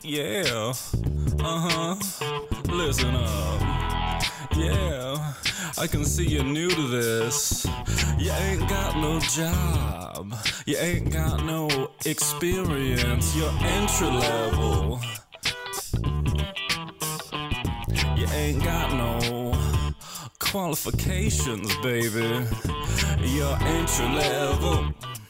Yeah. Listen up. Yeah. I can see you're new to this. You ain't got no job. You ain't got no experience. You're entry level. You ain't got no qualifications, baby. You're entry level.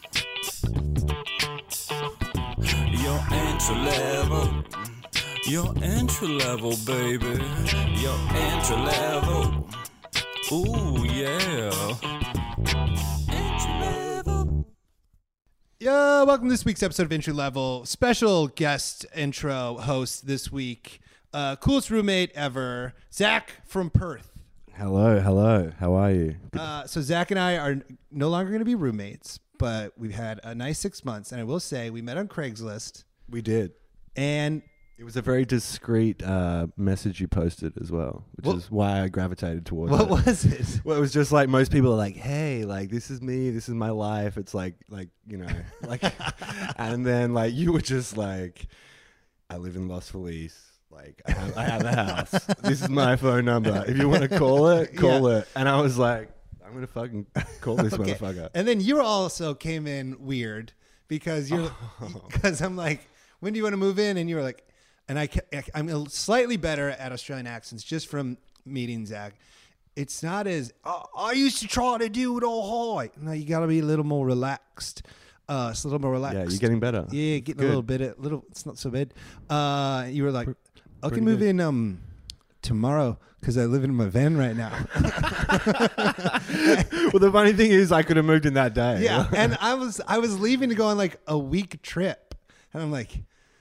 You're entry level. You're entry level, baby. You're entry level. Ooh, yeah. Entry level. Yeah, welcome to this week's episode of Entry Level. Special guest intro host this week. Coolest roommate ever, Zach from Perth. Hello. How are you? So Zach and I are no longer going to be roommates, but we've had a nice 6 months. And I will say we met on Craigslist. We did. And It was a very discreet message you posted as well, which is why I gravitated towards it. what was it? Well, it was just like most people are like, hey, like, this is me. This is my life. It's like, you know, like, and then like you were just like, I live in Los Feliz. Like, I have a house. This is my phone number. If you want to call it, call it. And I was like, I'm going to fucking call this motherfucker. And then you also came in weird because because I'm like, when do you want to move in? And you were like, and I'm slightly better at Australian accents just from meeting Zach. It's not as I used to try to do it all high. No, you got to be a little more relaxed. It's a little more relaxed. Yeah, you're getting better. Yeah, getting Good. a little bit. It's not so bad. You were like, I can pretty move good. in tomorrow because I live in my van right now. Well, the funny thing is I could have moved in that day. Yeah, and I was leaving to go on like a week trip, and I'm like,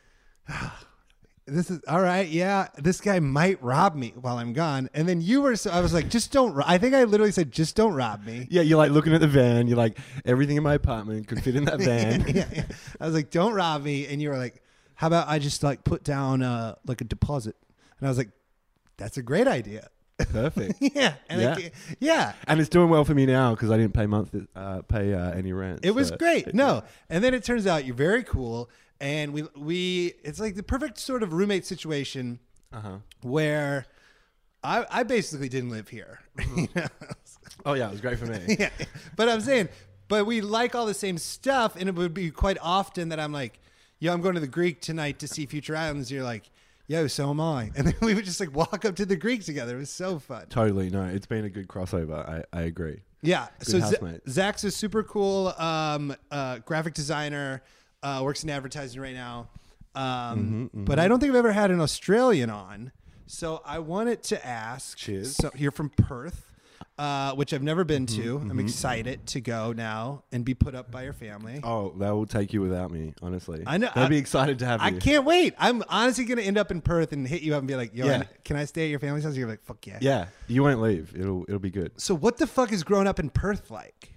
this is all right. Yeah, this guy might rob me while I'm gone. And then you were, so I was like, just don't. I think I literally said, just don't rob me. Yeah, you're like looking at the van. You're like, everything in my apartment could fit in that van. Yeah. I was like, don't rob me. And you were like, how about I just like put down like a deposit? And I was like, that's a great idea. Perfect. Yeah. And yeah. And it's doing well for me now because I didn't pay any rent. It was so- great. No. And then it turns out you're very cool. And we it's like the perfect sort of roommate situation where I basically didn't live here. You know? Oh yeah, it was great for me. Yeah. But I'm saying, but we like all the same stuff. And it would be quite often that I'm like, yo, I'm going to the Greek tonight to see Future Islands. You're like, yo, so am I. And then we would just like walk up to the Greek together. It was so fun. Totally. No, it's been a good crossover. I agree. Yeah. Good So housemate. Zach's a super cool graphic designer, works in advertising right now. But I don't think I've ever had an Australian on. So I wanted to ask. Cheers. So you're from Perth, which I've never been to. I'm excited to go now and be put up by your family. Oh, that will take you without me, honestly. I know. I'd be excited to have I you. can't wait. I'm honestly going to end up in Perth and hit you up and be like, yo, Yeah. can I stay at your family's house? You're like, fuck yeah. Yeah, you won't leave. It'll be good. So what the fuck is growing up in Perth like?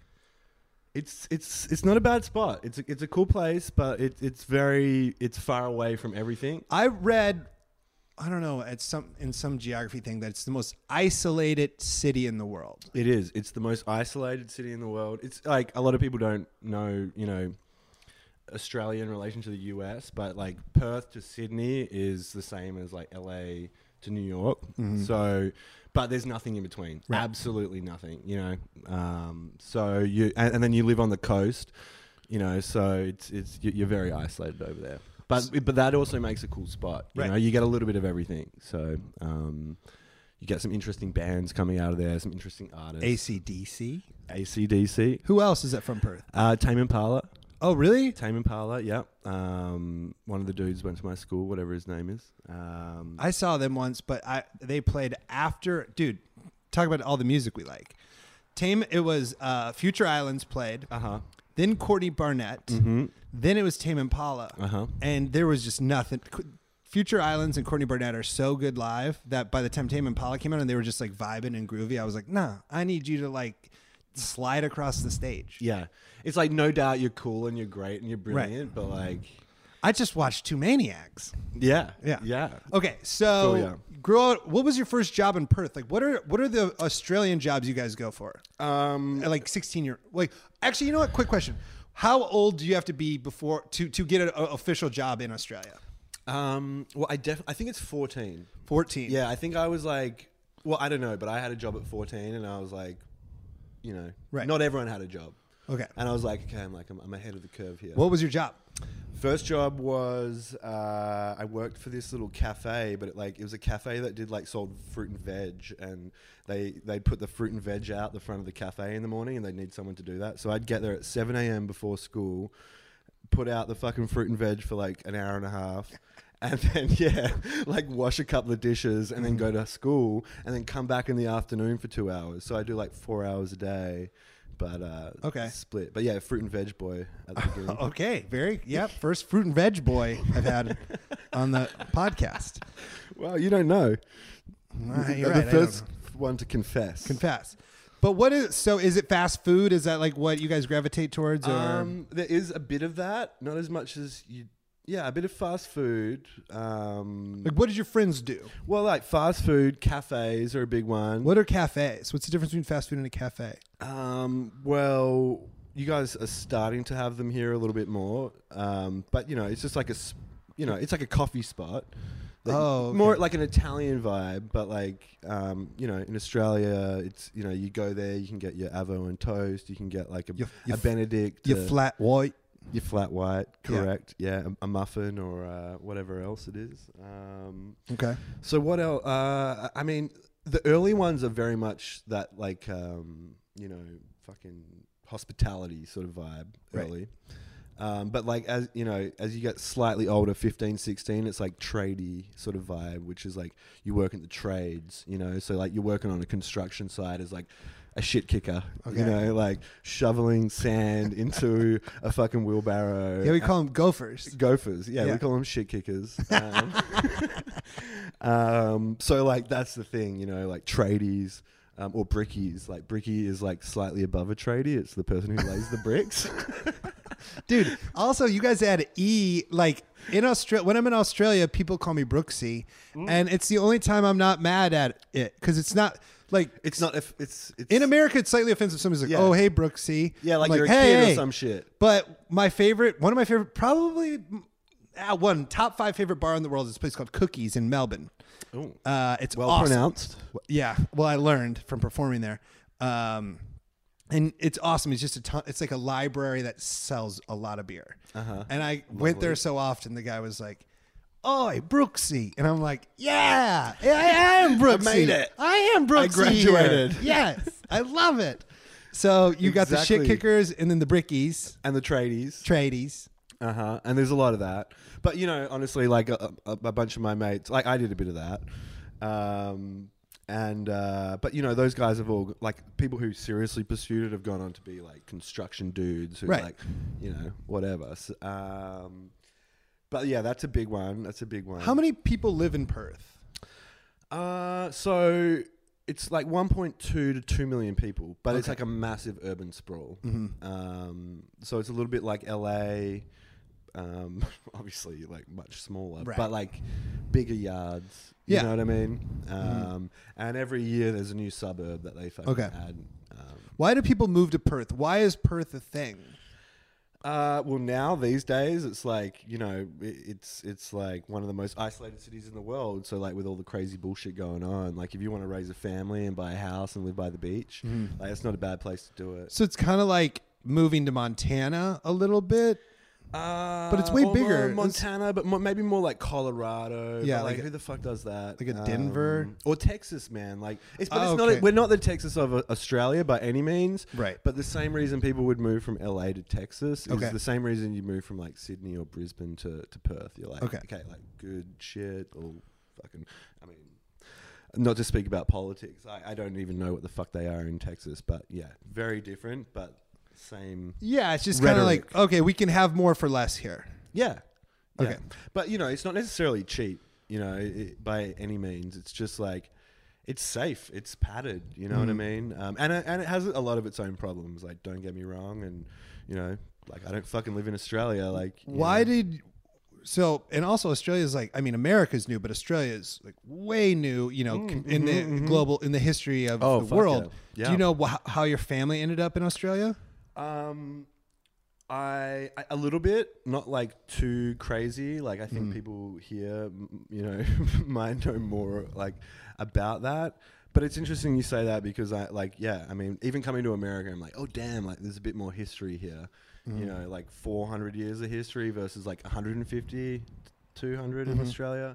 It's not a bad spot. It's a cool place, but it's far away from everything. I read, I don't know, in some geography thing that it's the most isolated city in the world. It is. It's the most isolated city in the world. It's like a lot of people don't know, you know, Australia in relation to the US, but like Perth to Sydney is the same as like LA to New York. So, but there's nothing in between. Right. Absolutely nothing, you know. So you and then you live on the coast, you know, so you're very isolated over there. But that also makes a cool spot. You Right. know, you get a little bit of everything. So, you get some interesting bands coming out of there, some interesting artists. AC/DC. AC/DC. Who else is that from Perth? Tame Impala. Oh, really? Tame Impala, yeah. One of the dudes went to my school, whatever his name is. I saw them once, but they played after. Dude, talk about all the music we like. It was Future Islands played. Then Courtney Barnett. Then it was Tame Impala. And there was just nothing. Future Islands and Courtney Barnett are so good live that by the time Tame Impala came out and they were just like vibing and groovy, I was like, nah, I need you to like slide across the stage. Yeah. It's like, no doubt you're cool and you're great and you're brilliant, but like... I just watched Two Maniacs. Yeah. Yeah. Yeah. Okay, so Cool, yeah. grow up. What was your first job in Perth? Like, what are the Australian jobs you guys go for? Like 16-year. Like, actually, you know what? Quick question: how old do you have to be before to get an official job in Australia? Well, I think it's 14. 14. Yeah, I think I was like, well, I don't know, but I had a job at 14, and I was like, you know, Right. not everyone had a job. Okay. And I was like, okay, I'm ahead of the curve here. What was your job? First job was I worked for this little cafe, but it was a cafe that did like sold fruit and veg, and they'd put the fruit and veg out the front of the cafe in the morning, and they'd need someone to do that. So I'd get there at 7 a.m. before school, put out the fucking fruit and veg for like an hour and a half. And then, like wash a couple of dishes and then go to school and then come back in the afternoon for 2 hours. So I do like 4 hours a day, but Okay. split. But yeah, fruit and veg boy at the beginning. Okay. First fruit and veg boy I've had on the podcast. Well, you don't know. You're The right. first one to confess. Confess. But is it fast food? Is that like what you guys gravitate towards? Or There is a bit of that, not as much as you. Yeah, a bit of fast food. like what did your friends do? Well, like fast food, cafes are a big one. What are cafes? What's the difference between fast food and a cafe? Well, you guys are starting to have them here a little bit more. But, you know, it's just like it's like a coffee spot. Okay. More like an Italian vibe, but like, you know, in Australia, it's, you know, you go there, you can get your avo and toast, you can get like a Benedict. Your flat white. Your flat white, correct. Yeah, a muffin or whatever else it is. Okay. So what else? I mean, the early ones are very much that like, you know, fucking hospitality sort of vibe early. But like, as you know, as you get slightly older, 15, 16, it's like tradey sort of vibe, which is like you work in the trades, you know, so like you're working on a construction site as like a shit kicker, you know, like shoveling sand into a fucking wheelbarrow. Yeah, we call them gophers. Gophers, yeah, Yeah. we call them shit kickers. So like that's the thing, you know, like tradies. Or brickies. Like brickie is like slightly above a tradie. It's the person who lays the bricks. Dude, also you guys add E, like in Australia, when I'm in Australia, people call me Brooksy, and it's the only time I'm not mad at it, because it's not like, It's not if it's in America, it's slightly offensive. Somebody's like, Yeah. oh, hey, Brooksy. yeah, like I'm you're a hey, kid hey. or some shit. But one of my favorite, probably top 5 favorite bar in the world is a place called Cookies in Melbourne. Ooh. It's Well awesome. pronounced. Yeah. Well, I learned from performing there. And it's awesome. It's just it's like a library that sells a lot of beer. And I went there so often, the guy was like, "Oi, Brooksy." And I'm like, "Yeah, I am Brooksy. I made it. I am Brooksy. I graduated. Here. Yes. I love it." So you got the shit Exactly. kickers and then the brickies, And the tradies. tradies. And there's a lot of that. But, you know, honestly, like a bunch of my mates, like I did a bit of that. But, you know, those guys have all, like, people who seriously pursued it have gone on to be, like, construction dudes who, Right. like, you know, whatever. So, but, yeah, that's a big one. How many people live in Perth? So it's like 1.2 to 2 million people, but it's Okay. like a massive urban sprawl. So it's a little bit like LA, obviously like much smaller, Right. but like bigger yards. You Yeah. know what I mean? And every year there's a new suburb that they fucking Okay. add. Why do people move to Perth? Why is Perth a thing? Well, now these days it's like, you know, it's like one of the most isolated cities in the world. So like with all the crazy bullshit going on, like if you want to raise a family and buy a house and live by the beach, like it's not a bad place to do it. So it's kind of like moving to Montana a little bit. But it's way or bigger. Montana, but maybe more like Colorado. Yeah, but like like who the fuck does that? like a Denver? Or Texas, man. Like it's Oh, not. okay. We're not the Texas of Australia by any means. Right. But the same reason people would move from LA to Texas is Okay. the same reason you move from like Sydney or Brisbane to Perth. You're like, Okay. like good shit or fucking. I mean, not to speak about politics. I don't even know what the fuck they are in Texas, but yeah, very different, but same. Yeah, it's just kind of like, Rhetoric. okay, we can have more for less here. Yeah. Okay. Yeah. But, you know, it's not necessarily cheap, you know, by any means. It's just like, it's safe. It's padded, you know what I mean? And it has a lot of its own problems. Like, don't get me wrong. And, you know, like, I don't fucking live in Australia. Like, you Why know. and also Australia's like, I mean, America's new, but Australia's like way new, you know, in the history of Oh, the fuck world. yeah. Do you know how your family ended up in Australia? I a little bit, not like too crazy. Like I think people here, might know more like about that. But it's interesting you say that because I mean, even coming to America, I'm like, oh damn, like there's a bit more history here. Like 400 years of history versus like 150, 200 in Australia.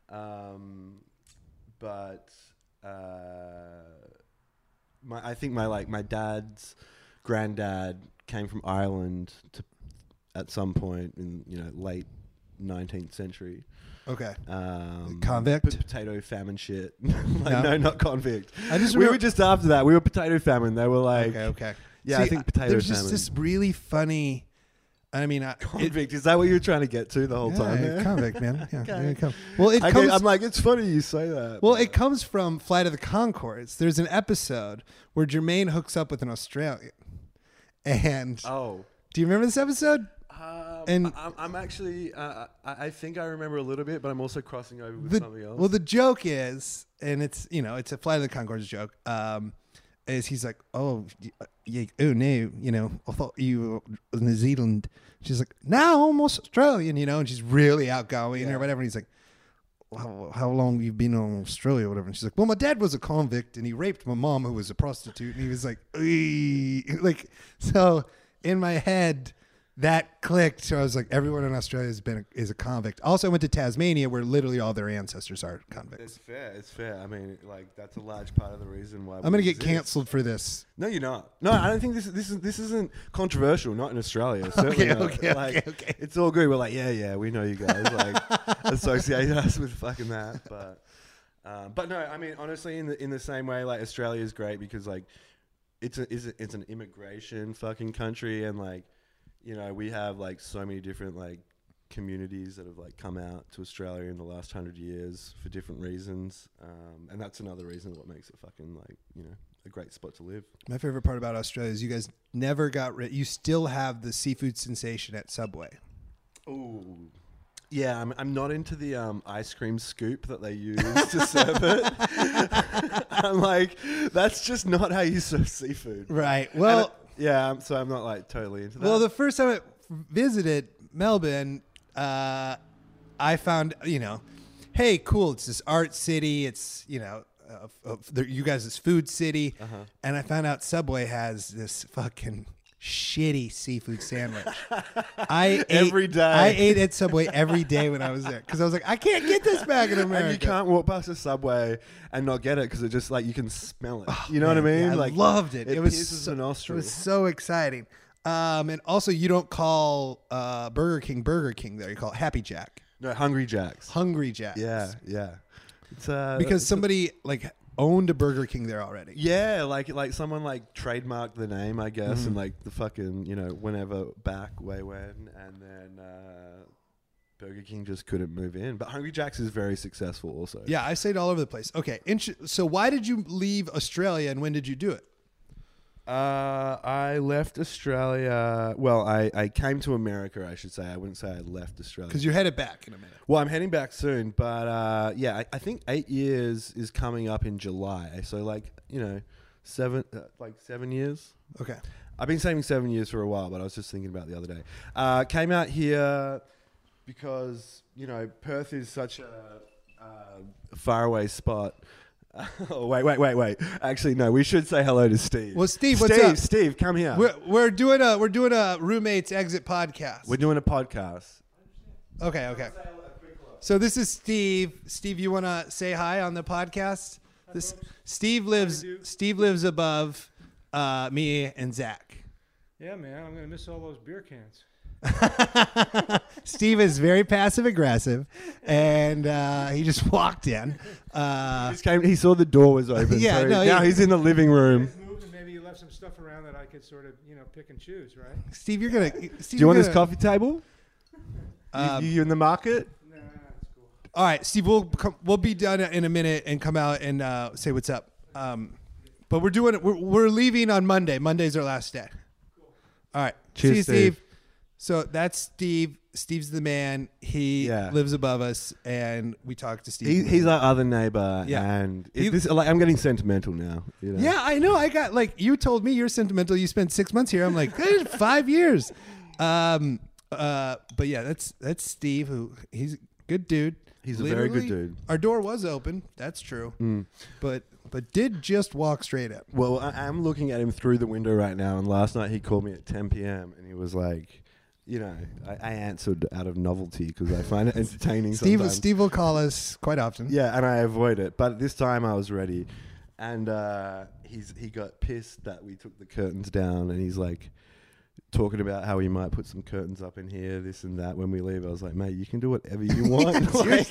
I think my dad's granddad came from Ireland at some point in late 19th century. Okay. Convict? Potato famine shit. No, not convict. We were just after that. We were potato famine. They were like... Okay. Yeah, See, I think potato there's famine. There's just this really funny... I mean... Convict. Is that what you were trying to get to the whole time? Yeah, convict, man. Yeah, Okay. there you go. Well, I'm like, it's funny you say that. Well, it comes from Flight of the Conchords. There's an episode where Jermaine hooks up with an Australian. And... Oh. Do you remember this episode? And I'm actually, I think I remember a little bit, but I'm also crossing over with something else. Well, the joke is, and it's it's a Flight of the Conchords joke. Is he's like, oh no, I thought you were New Zealand. She's like, no, I'm Australian, and she's really outgoing or whatever. And he's like, how long have you been in Australia or whatever? And she's like, well, my dad was a convict and he raped my mom who was a prostitute. And he was like, like, so in my head, that clicked. So I was like, everyone in Australia is a convict. Also, I went to Tasmania, where literally all their ancestors are convicts. It's fair. I mean, like that's a large part of the reason why I'm gonna get canceled for this. No, you're not. No, I don't think this isn't controversial. Not in Australia. Certainly not. Okay. It's all good. We're like, yeah, we know you guys. Like, associate us with fucking that. But no, I mean, honestly, in the same way, like Australia is great because like it's an immigration fucking country, and like. We have like so many different like communities that have like come out to Australia in the last 100 years for different reasons, and that's another reason what makes it fucking like a great spot to live. My favorite part about Australia is you guys never got rid. You still have the seafood sensation at Subway. Ooh. Yeah, I'm not into the ice cream scoop that they use to serve it. I'm like, that's just not how you serve seafood. Right. Well. Yeah, so I'm not like totally into that. Well, the first time I visited Melbourne, I found, hey, cool, it's this art city. It's, you guys' this food city. And I found out Subway has this fucking shitty seafood sandwich. Every day. I ate at Subway every day when I was there because I was like, I can't get this back in America. And you can't walk past a Subway and not get it because it just like you can smell it. You know what I mean? Yeah, like, I loved it. It pierces the nostril. It was so exciting. And also, you don't call Burger King there. You call it Happy Jack. No, Hungry Jacks. Hungry Jacks. Yeah. It's because somebody like owned a Burger King there already. Yeah, like someone like trademarked the name, I guess, and like the fucking whenever back way when, and then Burger King just couldn't move in. But Hungry Jack's is very successful also. Yeah, I say it all over the place. Okay, so why did you leave Australia and when did you do it? I left Australia. Well, I came to America, I should say. I wouldn't say I left Australia. Because you're headed back in a minute. Well, I'm heading back soon, but I think 8 years is coming up in July. So like 7 years. Okay. I've been saving 7 years for a while, but I was just thinking about it the other day. Came out here because Perth is such a faraway spot. Oh, wait. Actually, no, we should say hello to Steve. Well, Steve, what's up? Steve, come here. We're doing a roommates exit podcast. We're doing a podcast. Okay. So this is Steve. Steve, you want to say hi on the podcast? Steve lives above me and Zach. Yeah, man, I'm gonna miss all those beer cans. Steve is very passive aggressive, and he just walked in. He saw the door was open. Yeah, so no, now he's in the living room. Moved and maybe you left some stuff around that I could sort of, pick and choose, right? Steve, you're gonna. Do you want this coffee table? You in the market? Nah, it's cool. All right, Steve, we'll be done in a minute and come out and say what's up. But we're leaving on Monday. Monday's our last day. Cool. All right. Cheers, see you, Steve. So that's Steve. Steve's the man. He lives above us, and we talk to Steve. He's our other neighbor, Yeah. and I'm getting sentimental now. Yeah, I know. I got you told me you're sentimental. You spent 6 months here. I'm like 5 years. But yeah, that's Steve. Who he's a good dude. He's a very good Literally, dude. Our door was open. That's true. But did just walk straight in. Well, I'm looking at him through the window right now, and last night he called me at 10 p.m. and he was like, you know, I answered out of novelty because I find it entertaining sometimes. Steve will call us quite often. Yeah, and I avoid it. But this time I was ready. And he got pissed that we took the curtains down, and he's like talking about how he might put some curtains up in here, this and that when we leave. I was like, mate, you can do whatever you want.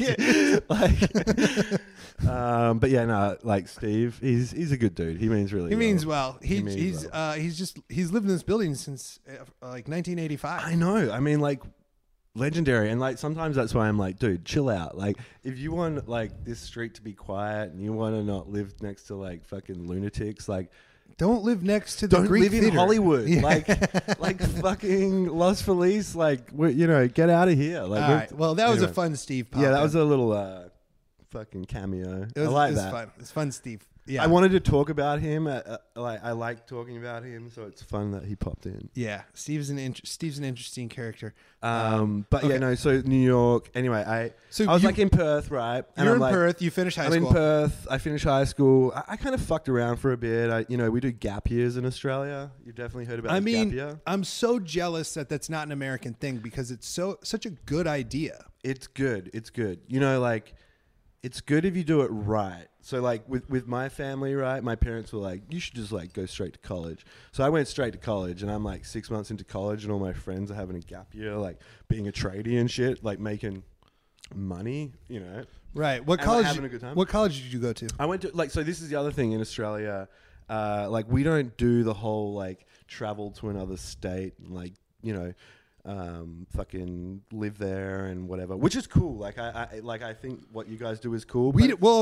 But yeah, no, like Steve, he's a good dude. He means really He well. means well. He's lived in this building since like 1985. I know. I mean, like, legendary. And like sometimes that's why I'm like, dude, chill out. Like, if you want like this street to be quiet and you want to not live next to like fucking lunatics, like, Don't live next to the don't Greek live in theater. Hollywood. Yeah. Like fucking Los Feliz. Like, you know, get out of here. Like, All right. Well, that was a anyway. fun Steve pop. Yeah, that was a little fucking cameo. It was, I like it was that. fun. It's fun, Steve. Yeah. I wanted to talk about him. I like talking about him, so it's fun that he popped in. Yeah, Steve's an interesting character. But okay. yeah, no. So New York. Anyway, I was like in Perth, right? And You're I'm in like, Perth. You finished high I'm school. in Perth. I finished high school. I kind of fucked around for a bit. We do gap years in Australia. You've definitely heard about I this mean, gap year. I'm so jealous that that's not an American thing because it's such a good idea. It's good. It's good. You know, like, it's good if you do it right. So like with my family, right, my parents were like, you should just like go straight to college. So I went straight to college, and I'm like 6 months into college, and all my friends are having a gap year, like being a tradie and shit, like making money, you know. Right. What And, like, college? having a good time. What college did you go to? I went to like, so this is the other thing in Australia, like we don't do the whole like travel to another state and like, you know, fucking live there and whatever, which is cool. Like I think what you guys do is cool.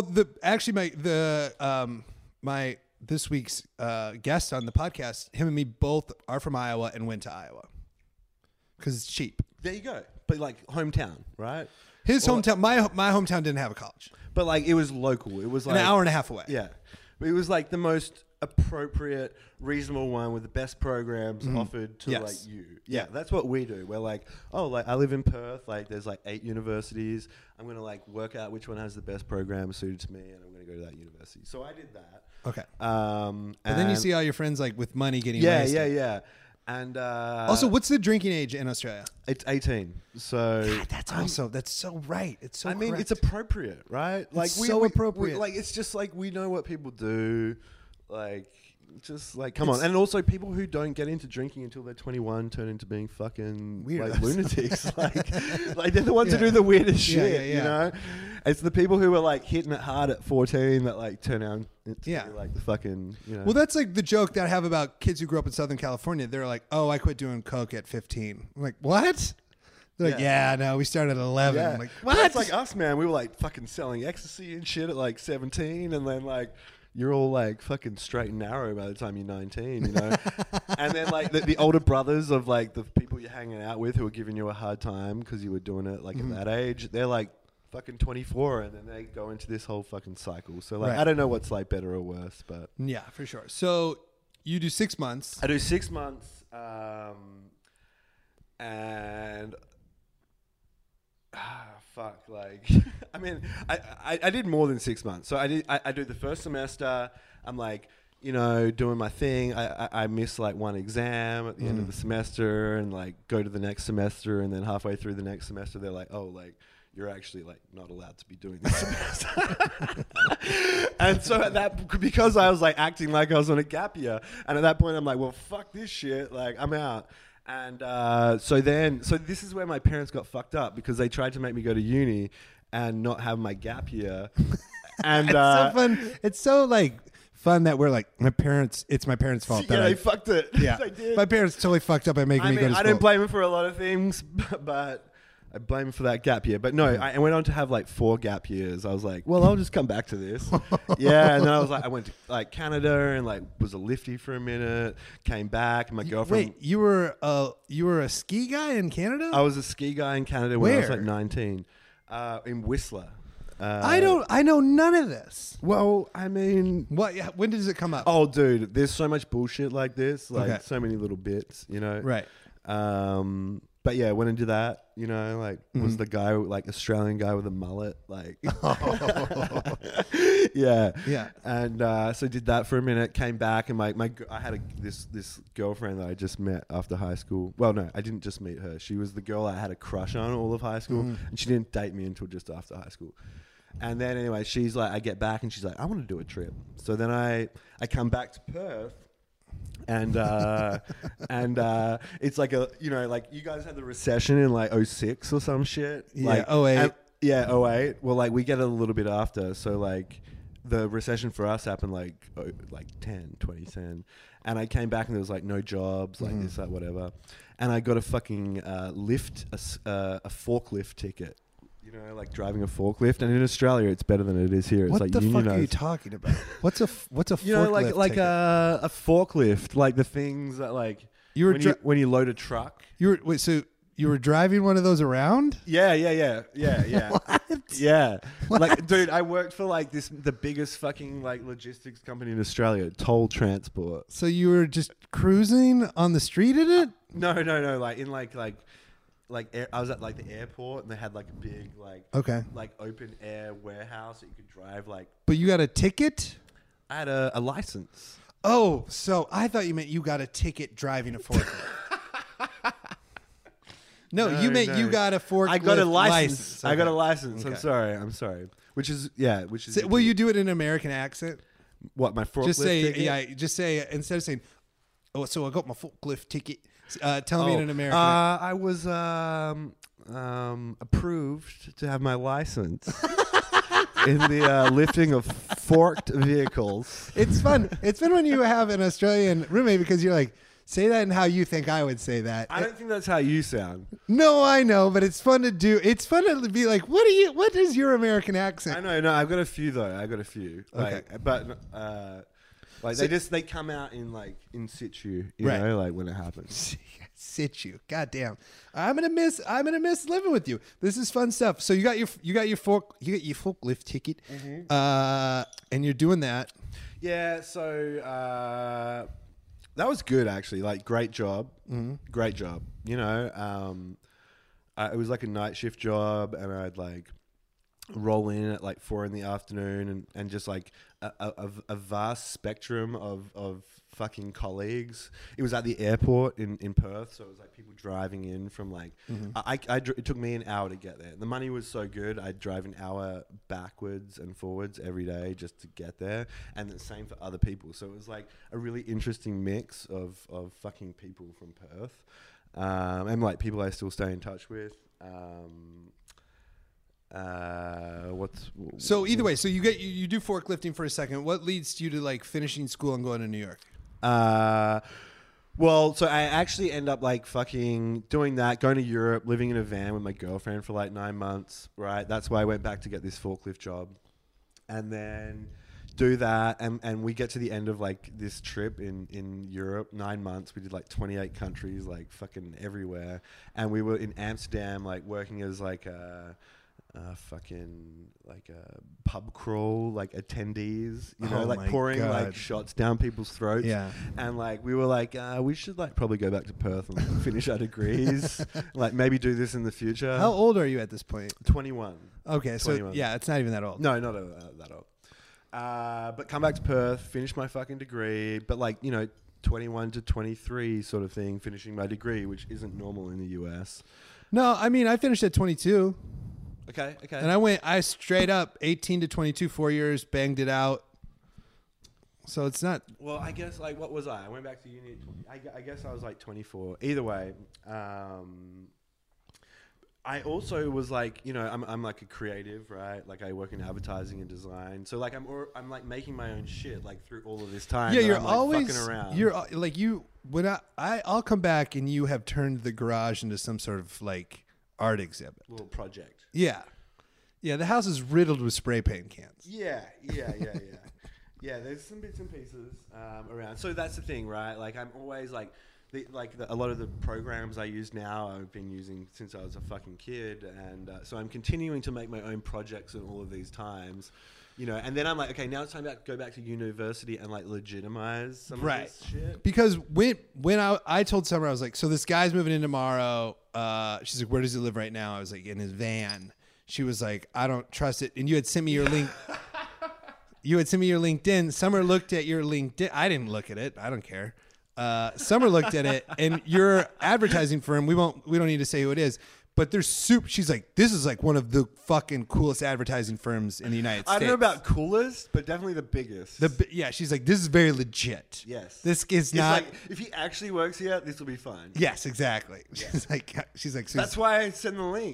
My this week's guest on the podcast, him and me both are from Iowa and went to Iowa because it's cheap. There you go. But like hometown, right? His hometown, my hometown didn't have a college. But like it was local. It was like An hour and a half away. Yeah, but it was like the most appropriate, reasonable one with the best programs offered to Yes. like you. Yeah, that's what we do. We're like, oh, like I live in Perth. Like there's like 8 universities. I'm gonna like work out which one has the best program suited to me, and I'm gonna go to that university. So I did that. Okay. But But then you see all your friends like with money getting yeah, wasted. yeah. And Also, what's the drinking age in Australia? it's 18. So That's so right. It's so. I mean, correct. it's appropriate, right? Like so appropriate. like it's just like we know what people do. Like, just like come on. And also, people who don't get into drinking until they're 21 turn into being fucking Weirdos. like lunatics. like they're the ones who do the weirdest Yeah, shit. yeah, yeah. You know, it's the people who are like hitting it hard at 14 that like turn out to Yeah. be like the fucking. You know. Well, that's like the joke that I have about kids who grew up in Southern California. They're like, "Oh, I quit doing coke at 15." I'm like, "What?" They're like, Yeah. "Yeah, no, we started at 11." Yeah. I'm like, But "What?" That's like us, man. We were like fucking selling ecstasy and shit at like 17, and then like you're all like fucking straight and narrow by the time you're 19, you know. And then like the older brothers of like the people you're hanging out with who are giving you a hard time because you were doing it like at that age, they're like fucking 24, and then they go into this whole fucking cycle. So like Right. I don't know what's like better or worse, but Yeah, for sure. So you do 6 months. I do 6 months, and fuck, like I mean, I did more than 6 months. So I do the first semester. I'm like, you know, doing my thing. I miss like one exam at the end of the semester, and like go to the next semester, and then halfway through the next semester, they're like, oh, like you're actually like not allowed to be doing this semester. And so at that, because I was like acting like I was on a gap year, and at that point I'm like, well, fuck this shit, like I'm out. And so this is where my parents got fucked up, because they tried to make me go to uni and not have my gap year. And It's so fun. It's so like fun that we're like it's my parents' fault. yeah, that they fucked it. yeah, They did. my parents totally fucked up by making I me go mean, to I school. don't blame him for a lot of things, but I blame him for that gap year. But no, I went on to have like 4 gap years. I was like, well, I'll just come back to this. Yeah, and then I went to like Canada and like was a lifty for a minute, came back, and my girlfriend. Wait, you were a ski guy in Canada? I was a ski guy in Canada when I was Where? like 19, in Whistler. I know none of this. Well, I mean, What? Yeah, when does it come up? oh, dude, there's so much bullshit like this, like Okay. so many little bits, you know. Right. But yeah, went and did that, you know, like was the guy, like Australian guy with a mullet, like, yeah. Yeah. And so did that for a minute, came back, and I had this girlfriend that I just met after high school. Well, no, I didn't just meet her. She was the girl I had a crush on all of high school, and she didn't date me until just after high school. And then anyway, she's like, I get back and she's like, I want to do a trip. So then I come back to Perth. And it's like like you guys had the recession in like 06 or some shit. Yeah, like, 08. Yeah, 08. Well, like we get it a little bit after. So like the recession for us happened like 2010. And I came back and there was like no jobs, like this, like whatever. And I got a fucking a forklift ticket. You know, like driving a forklift, and in Australia, it's better than it is here. It's What like the fuck unionized. are you talking about? What's a forklift? You know, like ticket? a forklift, like the things that like You were when you load a truck. so you were driving one of those around? Yeah. What? Yeah. Like, dude, I worked for like the biggest fucking like logistics company in Australia, Toll Transport. So you were just cruising on the street in it? No, like in like I was at like the airport, and they had like a big Okay. like open air warehouse that you could drive. Like, But you got a ticket? I had a license. Oh, so I thought you meant you got a ticket driving a forklift. No, you meant you got a forklift. I got a license. I got a Okay. license. Okay. I'm sorry. Which is So, will you do it in an American accent? what my forklift Just say, ticket? just say, instead of saying, oh, so I got my forklift ticket, tell me in an American I was approved to have my license in the lifting of forked vehicles. It's fun. It's fun when you have an Australian roommate because you're like, say that in how you think I would say that. I don't think that's how you sound. No, I know, but it's fun to do. It's fun to be like, what is your American accent? I know. No, I've got a few though. Like, Okay. but like So- they come out in like in situ, you Right. know, like when it happens. Situ. God damn. I'm gonna miss living with you. This is fun stuff. So you got your forklift ticket, and you're doing that. Yeah. So that was good actually. Like great job. Great job. You know, it was like a night shift job, and I'd like roll in at like 4 PM and just like a vast spectrum of fucking colleagues. It was at the airport in Perth, so it was like people driving in from like it took me an hour to get there. The money was so good, I'd drive an hour backwards and forwards every day just to get there, and the same for other people. So it was like a really interesting mix of fucking people from Perth, and like people I still stay in touch with. So either way, so you do forklifting for a second. What leads you to like finishing school and going to New York? Well, so I actually end up like fucking doing that, going to Europe, living in a van with my girlfriend for like 9 months, right? That's why I went back to get this forklift job. And then do that, and we get to the end of like this trip in Europe, 9 months. We did like 28 countries, like fucking everywhere. And we were in Amsterdam, like working as like a pub crawl, like attendees, you know, Oh like my pouring God. like shots down people's throats. Yeah. And like we were like, we should like probably go back to Perth and finish our degrees, like maybe do this in the future. How old are you at this point? 21. Okay, so 21. yeah, it's not even that old. No, not that old. But come back to Perth, finish my fucking degree, but like, you know, 21 to 23 sort of thing, finishing my degree, which isn't normal in the US. No, I mean I finished at 22. Okay. And I straight up 18 to 22, 4 years, banged it out. So it's not. Well, I guess like what was I? I went back to uni. I guess I was like 24. Either way, I also was like, you know, I'm like a creative, right? Like I work in advertising and design. So like I'm like making my own shit like through all of this time. Yeah, that you're I'm, like, always fucking around. You're like you when I'll come back and you have turned the garage into some sort of like art exhibit. Little project. Yeah. Yeah, the house is riddled with spray paint cans. Yeah. Yeah, there's some bits and pieces around. So that's the thing, right? Like I'm always like, a lot of the programs I use now I've been using since I was a fucking kid, and so I'm continuing to make my own projects in all of these times, You know, and then I'm like, okay, now it's time to go back to university and like legitimize some of this shit. Because when I told Summer, I was like, so this guy's moving in tomorrow. She's like, where does he live right now? I was like, in his van. She was like, I don't trust it. And you had sent me your link. You had sent me your LinkedIn. Summer looked at your LinkedIn. I didn't look at it. I don't care. Summer looked at it, and your advertising firm. We don't need to say who it is. But they're super. She's like, this is like one of the fucking coolest advertising firms in the United States. I don't know about coolest, but definitely the biggest. Yeah, she's like, this is very legit. Yes. This is It's not. like, if he actually works here, this will be fine. Yes, exactly. She's like. So That's why I send the link.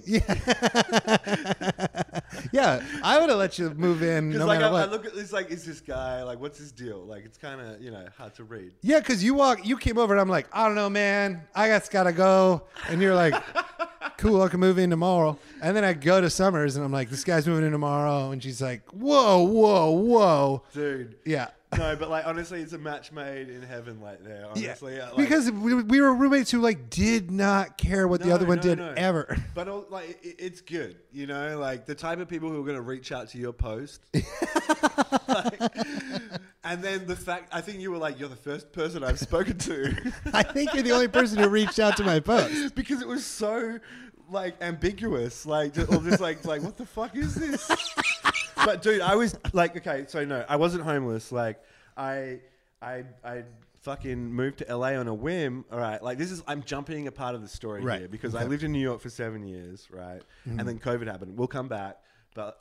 Yeah, I would have let you move in no like matter I what. look at this, like, is this guy, like, what's his deal? Like, it's kind of, hard to read. Yeah, because you came over and I'm like, I don't know, man. I gotta go. And you're like, cool, I can move in tomorrow. And then I go to Summers and I'm like, this guy's moving in tomorrow. And she's like, whoa. Dude. Yeah. No, but like, honestly, it's a match made in heaven, like, there. Honestly. Yeah. Like, Because we were roommates who like did not care what the other one did ever. But like, it's good, like the type of people who are going to reach out to your post. Like, and then the fact, I think you were like, you're the first person I've spoken to. I think you're the only person who reached out to my post. Because it was so like ambiguous, like, or just like what the fuck is this? But dude, I was like, okay, so no, I wasn't homeless. Like, I fucking moved to LA on a whim. All right, like I'm jumping a part of the story here because I lived in New York for 7 years, right? And then COVID happened. We'll come back, but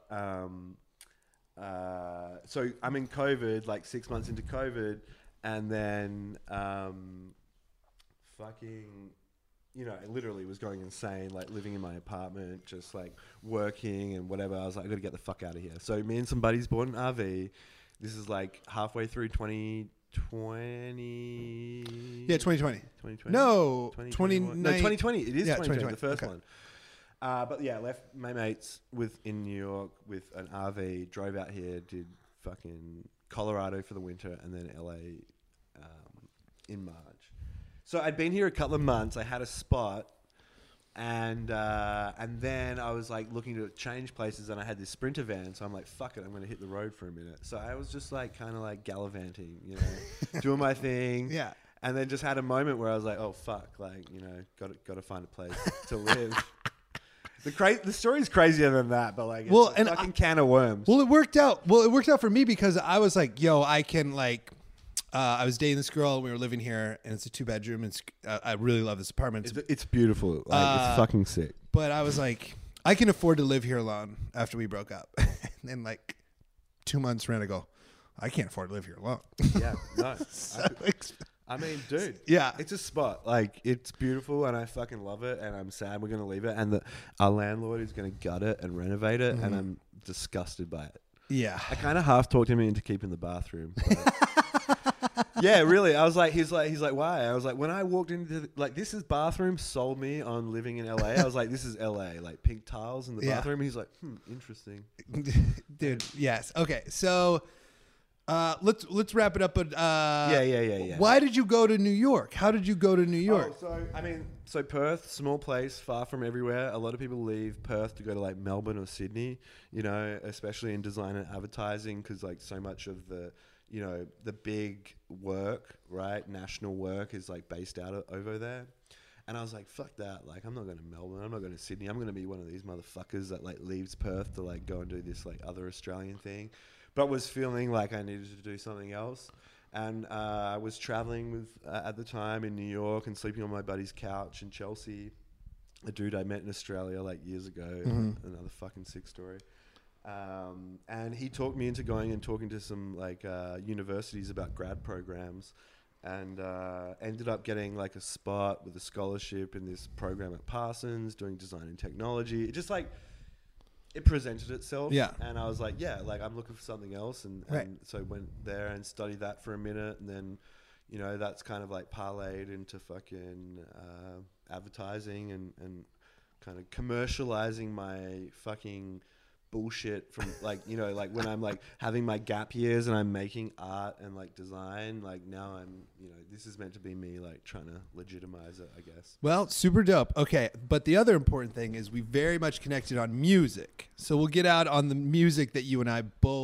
so I'm in COVID, like 6 months into COVID, and then fucking. I literally was going insane, like living in my apartment, just like working and whatever. I was like, I got to get the fuck out of here. So me and some buddies bought an RV. This is like halfway through 2020. Yeah, 2020. 2020? No, 2021. No, 2020. It is 2020, the first okay. one. But yeah, left my mates in New York with an RV, drove out here, did fucking Colorado for the winter, and then LA in March. So I'd been here a couple of months. I had a spot, and then I was like looking to change places, and I had this Sprinter van. So I'm like, fuck it, I'm going to hit the road for a minute. So I was just like kind of like gallivanting, doing my thing. Yeah. And then just had a moment where I was like, oh fuck, like got to find a place to live. The story's crazier than that, but like, it's a fucking can of worms. Well, it worked out. Well, it worked out for me because I was like, yo, I can like. I was dating this girl. We were living here, and it's a 2-bedroom. I really love this apartment. It's beautiful. Like, it's fucking sick. But I was like, I can afford to live here alone after we broke up. And then like 2 months ran, I go, I can't afford to live here alone. Yeah, no. I mean, dude. Yeah. It's a spot. Like, it's beautiful, and I fucking love it, and I'm sad we're going to leave it. And our landlord is going to gut it and renovate it, and I'm disgusted by it. Yeah. I kind of half talked him into keeping the bathroom. Yeah, really. I was like, he's like, why? I was like, when I walked into this is bathroom sold me on living in LA. I was like, this is LA, like pink tiles in the bathroom. He's like, interesting. Dude, yes. Okay, so let's wrap it up. But yeah. Why did you go to New York? How did you go to New York? So Perth, small place, far from everywhere. A lot of people leave Perth to go to like Melbourne or Sydney, especially in design and advertising, because like so much of the the big work, right, national work is like based out over there. And I was like, fuck that. Like, I'm not going to Melbourne. I'm not going to Sydney. I'm going to be one of these motherfuckers that like leaves Perth to like go and do this like other Australian thing, but was feeling like I needed to do something else. And I was traveling with at the time in New York and sleeping on my buddy's couch in Chelsea, a dude I met in Australia like years ago. Another fucking sick story. And he talked me into going and talking to some like universities about grad programs, and ended up getting like a spot with a scholarship in this program at Parsons doing design and technology. It just like it presented itself. Yeah. And I was like, yeah, like I'm looking for something else, and so went there and studied that for a minute, and then that's kind of like parlayed into fucking advertising and kind of commercializing my fucking bullshit from like like when I'm like having my gap years and I'm making art and like design, like now I'm this is meant to be me like trying to legitimize it, I guess. Well, super dope. Okay, but the other important thing is we very much connected on music, so we'll get out on the music that you and I both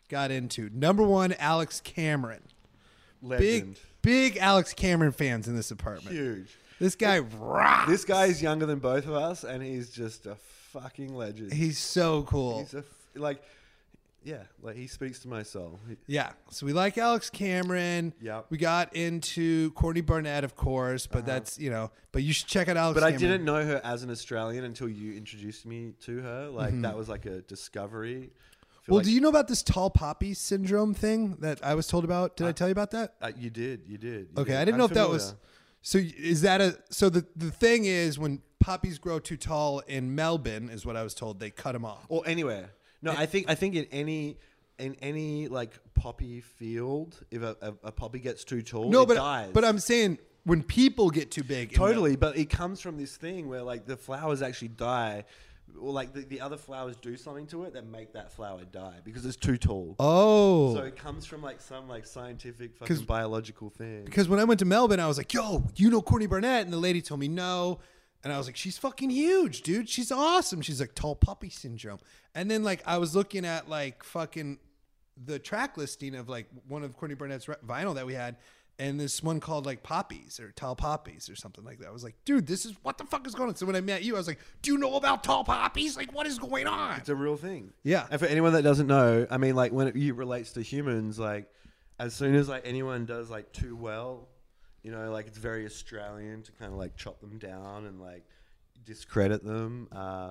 got into. Number one, Alex Cameron. Legend. Big Alex Cameron fans in this apartment. Huge. This guy rocks. This guy is younger than both of us, and he's just a fucking legend. He's so cool. He's like he speaks to my soul. Yeah. So we like Alex Cameron. Yep. We got into Courtney Barnett, of course, but that's, but you should check out Alex But Cameron. I didn't know her as an Australian until you introduced me to her. Like that was like a discovery. Well, do you know about this tall poppy syndrome thing that I was told about? Did I tell you about that? You did. You Okay, did. I didn't know I'm if that familiar. was. So is that so the thing is when poppies grow too tall in Melbourne is what I was told, they cut them off. Or anywhere. No, I think in any like poppy field, if a poppy gets too tall, No, it dies. but I'm saying when people get too big. in totally. But it comes from this thing where like the flowers actually die, or like the other flowers do something to it that make that flower die because it's too tall. Oh. So it comes from like some like scientific fucking biological thing. Because when I went to Melbourne, I was like, yo, you know Courtney Barnett? And the lady told me no. And I was like, she's fucking huge, dude. She's awesome. She's like tall poppy syndrome. And then like I was looking at like fucking the track listing of like one of Courtney Barnett's vinyl that we had. And this one called like Poppies or Tall Poppies or something like that. I was like, dude, this is what the fuck is going on? So when I met you, I was like, do you know about Tall Poppies? Like, what is going on? It's a real thing. Yeah. And for anyone that doesn't know, I mean, like when it relates to humans, like as soon as like anyone does like too well, like it's very Australian to kind of like chop them down and like discredit them.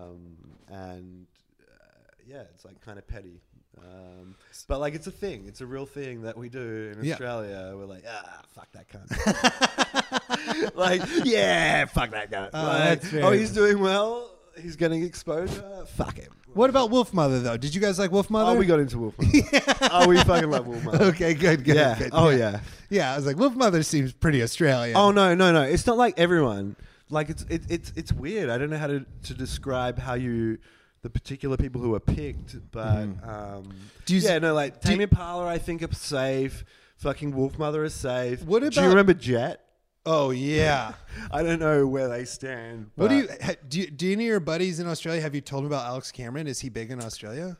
Yeah, it's like kind of petty. But like it's a thing. It's a real thing that we do in Australia. We're like, fuck that cunt. Like, yeah, fuck that guy. that's Like, very he's doing well. He's getting exposure. Fuck him. What about Wolf Mother though? Did you guys like Wolf Mother? Oh, we got into Wolf Mother. Oh, we fucking love Wolf Mother. Okay, good. Yeah. Good. Oh, yeah. Yeah, I was like, Wolf Mother seems pretty Australian. Oh, no. It's not like everyone. Like, it's weird. I don't know how to describe how the particular people who are picked, but like Tame Impala, I think are safe. Fucking Wolf Mother is safe. What do you about- remember Jet? Oh yeah. I don't know where they stand. What but, do any of your buddies in Australia, have you told them about Alex Cameron? Is he big in Australia?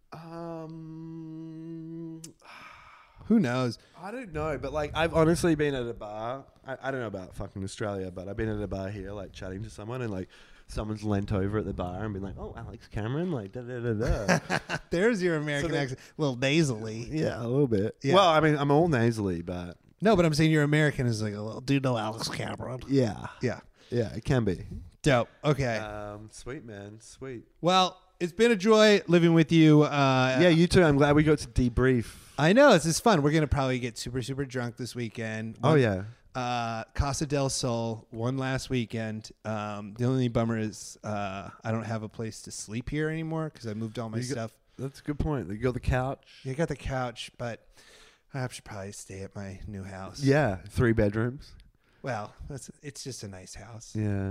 Who knows? I don't know, but like I've honestly been at a bar. I don't know about fucking Australia, but I've been at a bar here, like chatting to someone, and like someone's leant over at the bar and been like, "Oh, Alex Cameron," like da da da da. There's your American accent, a little nasally. Yeah, a little bit. Yeah. Well, I mean, I'm all nasally, but No, but I'm saying your American is like a little. Do you know Alex Cameron? yeah, Yeah. it can be. Dope. Okay. Sweet man, sweet. Well, it's been a joy living with you. Yeah, you too. I'm glad we got to debrief. I know this is fun. We're gonna probably get super drunk this weekend. Oh yeah. Casa del Sol one last weekend. The only bummer is I don't have a place to sleep here anymore because I moved all my stuff. That's a good point. You got the couch. Yeah, I got the couch, but I should probably stay at my new house. Yeah, 3 bedrooms. Well, it's just a nice house. Yeah.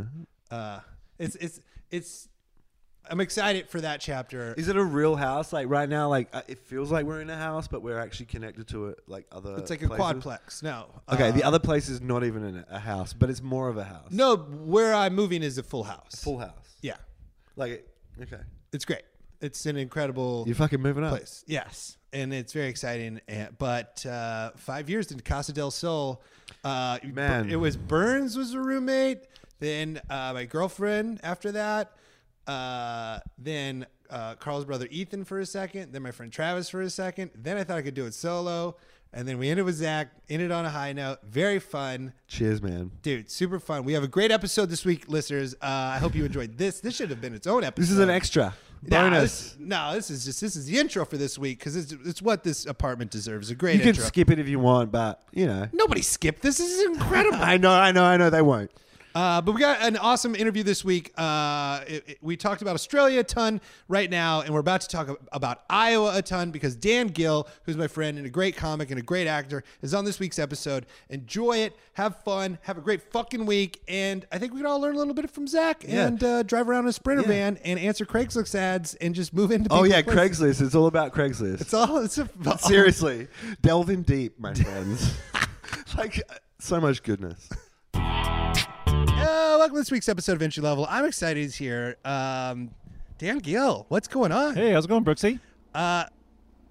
It's. I'm excited for that chapter. Is it a real house? Like right now, like it feels like we're in a house, but we're actually connected to it, like other. It's like a places. quadplex. No. Okay, the other place is not even in a house, but it's more of a house. No, where I'm moving is a full house. Full house. Yeah, Like, okay. it's great. It's an incredible You're fucking moving up. place. Yes, and it's very exciting. But 5 years in Casa del Sol, Man. it was Burns was a roommate. Then my girlfriend after that. Then Carl's brother Ethan for a second. Then my friend Travis for a second. Then I thought I could do it solo. And then we ended with Zach. Ended on a high note. Very fun. Cheers, man. Dude, super fun. We have a great episode this week, listeners. I hope you enjoyed this. This should have been its own episode. This is an extra bonus. This is the intro for this week because it's what this apartment deserves. A great You can intro. skip it if you want, but you know. Nobody skipped this. This is incredible. I know. They won't. But we got an awesome interview this week. We talked about Australia a ton right now, and we're about to talk about Iowa a ton because Dan Gill, who's my friend and a great comic and a great actor, is on this week's episode. Enjoy it. Have fun. Have a great fucking week. And I think we can all learn a little bit from Zach and drive around in a Sprinter van and answer Craigslist ads and just move into Oh, yeah, people's places. Craigslist. It's all about Craigslist. Seriously. Delve in deep, my friends. Like, so much goodness. Welcome to this week's episode of Entry Level. I'm excited he's here. Dan Gill, what's going on? Hey, how's it going, Brooksy?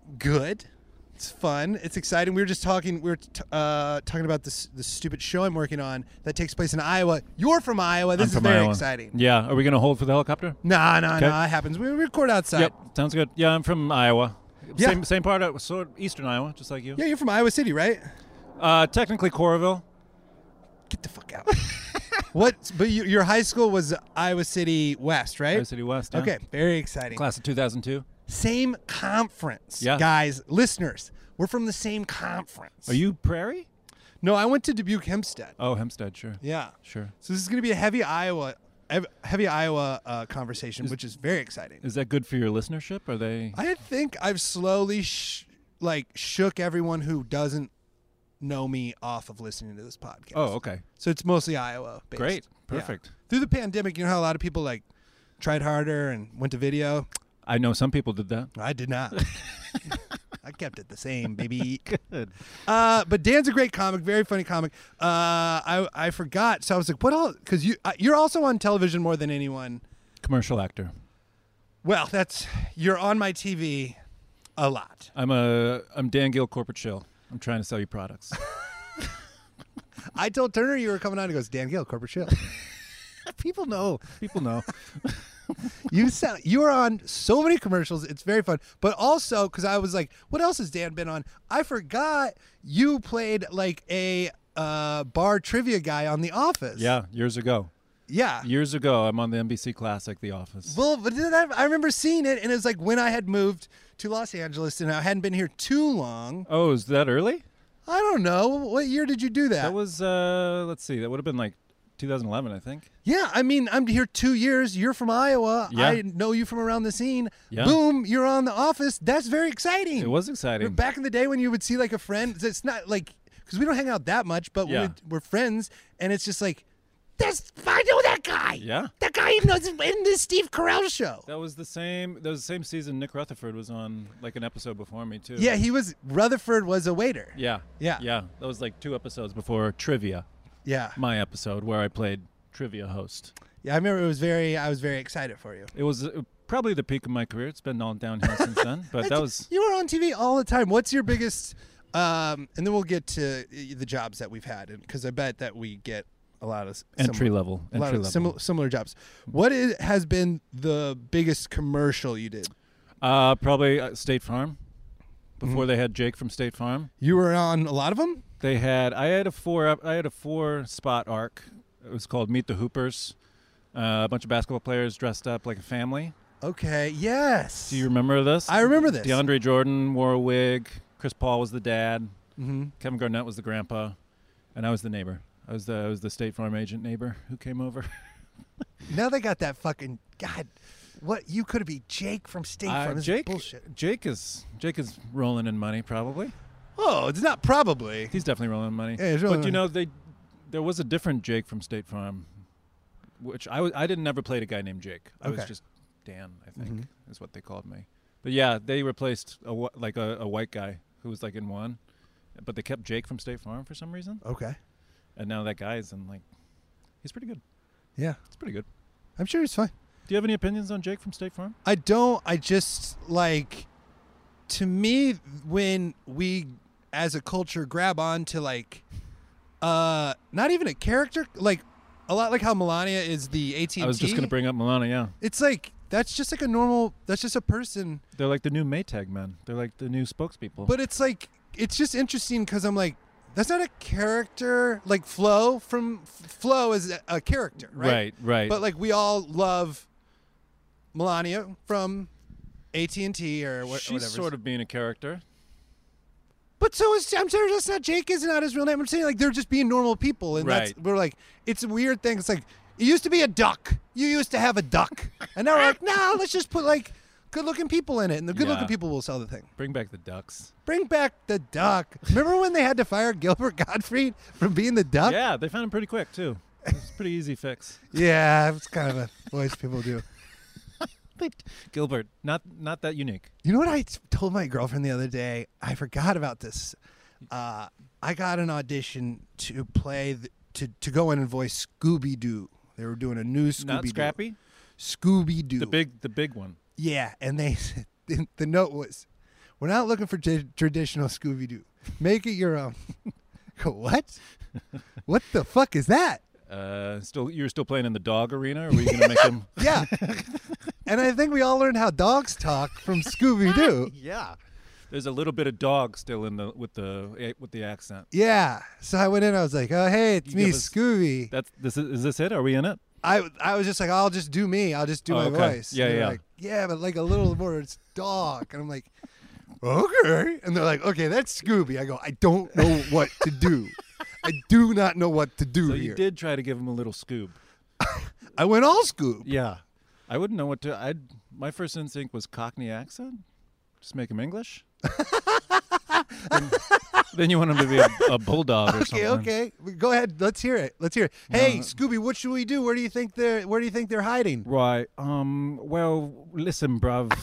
Good. It's fun. It's exciting. We were just talking. We were talking about this stupid show I'm working on that takes place in Iowa. You're from Iowa. This I'm is from very Iowa. exciting. Yeah. Are we going to hold for the helicopter? No, Okay. it happens. We record outside. Yep. Sounds good. Yeah, I'm from Iowa. Yeah. Same part of eastern Iowa, just like you. Yeah, you're from Iowa City, right? Technically Coralville. Get the fuck out. What? But your high school was Iowa City West, right? Iowa City West. Yeah. Okay, very exciting. Class of 2002. Same conference, Yeah. guys, listeners. We're from the same conference. Are you Prairie? No, I went to Dubuque Hempstead. Oh, Hempstead. Sure. Yeah. Sure. So this is going to be a heavy Iowa conversation, which is very exciting. Is that good for your listenership? Are they? I think I've slowly shook everyone who doesn't know me off of listening to this podcast. Oh, okay. So it's mostly Iowa based. Great. Yeah. Perfect. Through the pandemic, you know how a lot of people like tried harder and went to video? I know some people did that. I did not. I kept it the same, baby. Good. But Dan's a great comic, very funny comic. I forgot, so I was like, "What else?" Because you're also on television more than anyone. Commercial actor. Well, you're on my TV a lot. I'm Dan Gill, corporate shill. I'm trying to sell you products. I told Turner you were coming on. He goes, "Dan Gill, corporate show." People know. People know. You are on so many commercials. It's very fun. But also, because I was like, what else has Dan been on? I forgot you played like a bar trivia guy on The Office. Yeah, years ago. Yeah. Years ago, I'm on the NBC Classic, The Office. Well, but then I remember seeing it, and it was like when I had moved to Los Angeles, and I hadn't been here too long. Oh, is that early? I don't know. What year did you do that? That was, let's see, that would have been like 2011, I think. Yeah, I mean, I'm here 2 years. You're from Iowa. Yeah. I know you from around the scene. Yeah. Boom, you're on The Office. That's very exciting. It was exciting. Back in the day when you would see like a friend, it's not like, because we don't hang out that much, but Yeah. we're friends, and it's just like, I know that guy. Yeah. That guy knows in the Steve Carell show. That was the same season Nick Rutherford was on, like an episode before me, too. Yeah, Rutherford was a waiter. Yeah. Yeah. Yeah. That was like 2 episodes before Trivia, Yeah. my episode, where I played trivia host. Yeah, I remember I was very excited for you. It was probably the peak of my career. It's been all downhill since then, but that was... You were on TV all the time. What's your biggest, and then we'll get to the jobs that we've had, because I bet that we get a lot of Entry level. similar jobs. What has been the biggest commercial you did? Probably State Farm. Mm-hmm. Before they had Jake from State Farm, You were on a lot of them? I had a 4 spot arc. It was called Meet the Hoopers. A bunch of basketball players dressed up like a family. Okay, yes. Do you remember this? I remember this. DeAndre Jordan wore a wig. Chris Paul was the dad. Mm-hmm. Kevin Garnett was the grandpa, and I was the neighbor. I was the State Farm agent neighbor who came over. Now they got that fucking God. What you could be Jake from State Farm? This is bullshit. Jake is rolling in money probably. Oh, it's not probably. He's definitely rolling in money. Yeah, he's rolling but in there was a different Jake from State Farm, which I didn't never play a guy named Jake. I was Okay. just Dan, I think, is what they called me. But yeah, they replaced a white guy who was like in one, but they kept Jake from State Farm for some reason, Okay. and now that guy's in he's pretty good. Yeah, It's pretty good. I'm sure it's fine. Do you have any opinions on Jake from State Farm? I don't. I just like, to me, when we as a culture grab on to not even a character, like a lot like how Melania is the AT&T. I was just gonna bring up Milana. Yeah, It's like that's just like a normal. That's just a person. they're like the new Maytag men. They're like the new spokespeople. But it's like it's just interesting because I'm like, that's not a character. Like Flo is a character, right? Right. But like we all love Melania from AT&T or whatever. She's sort of being a character. But so is I'm sorry, that's not Jake is not his real name. I'm saying like they're just being normal people, and Right. we're like it's a weird thing. It's like it used to be a duck. You used to have a duck, and now we're like, no, let's just put like good-looking people in it, and the good-looking Yeah. people will sell the thing. Bring back the Ducks. Bring back the duck. Remember when they had to fire Gilbert Gottfried from being the duck? Yeah, they found him pretty quick too. It's a pretty easy fix. Yeah, it's kind of a voice people do. Gilbert, not that unique. You know what I told my girlfriend the other day? I forgot about this. I got an audition to play to go in and voice Scooby Doo. They were doing a new Scooby Doo. Not Scrappy. Scooby Doo. The big one. Yeah, and they the note was, We're not looking for traditional Scooby Doo. Make it your own. Go, what? What the fuck is that? You're still playing in the dog arena, or were you going to make them? Yeah. And I think we all learned how dogs talk from Scooby Doo. Yeah. There's a little bit of dog still in with the accent. Yeah. So I went in. I was like, "Oh, hey, it's You me, give us- Scooby." Is this it? Are we in it? I was just like, "I'll just do me. I'll just do my okay. voice." Yeah, And they're yeah. Like, yeah, but like a little more. It's dog, and I'm like, "Okay." And they're like, "Okay, that's Scooby." I go, "I don't know what to do. I do not know what to do So here." you did try to give him a little Scoob. I went all Scoob. Yeah. I wouldn't know what to. My first instinct was Cockney accent. Just make him English. then you want him to be a bulldog or Okay, something. okay. Go ahead. Let's hear it. Hey, Scooby, what should we do? Where do you think they're hiding? Right. Well, listen, bruv.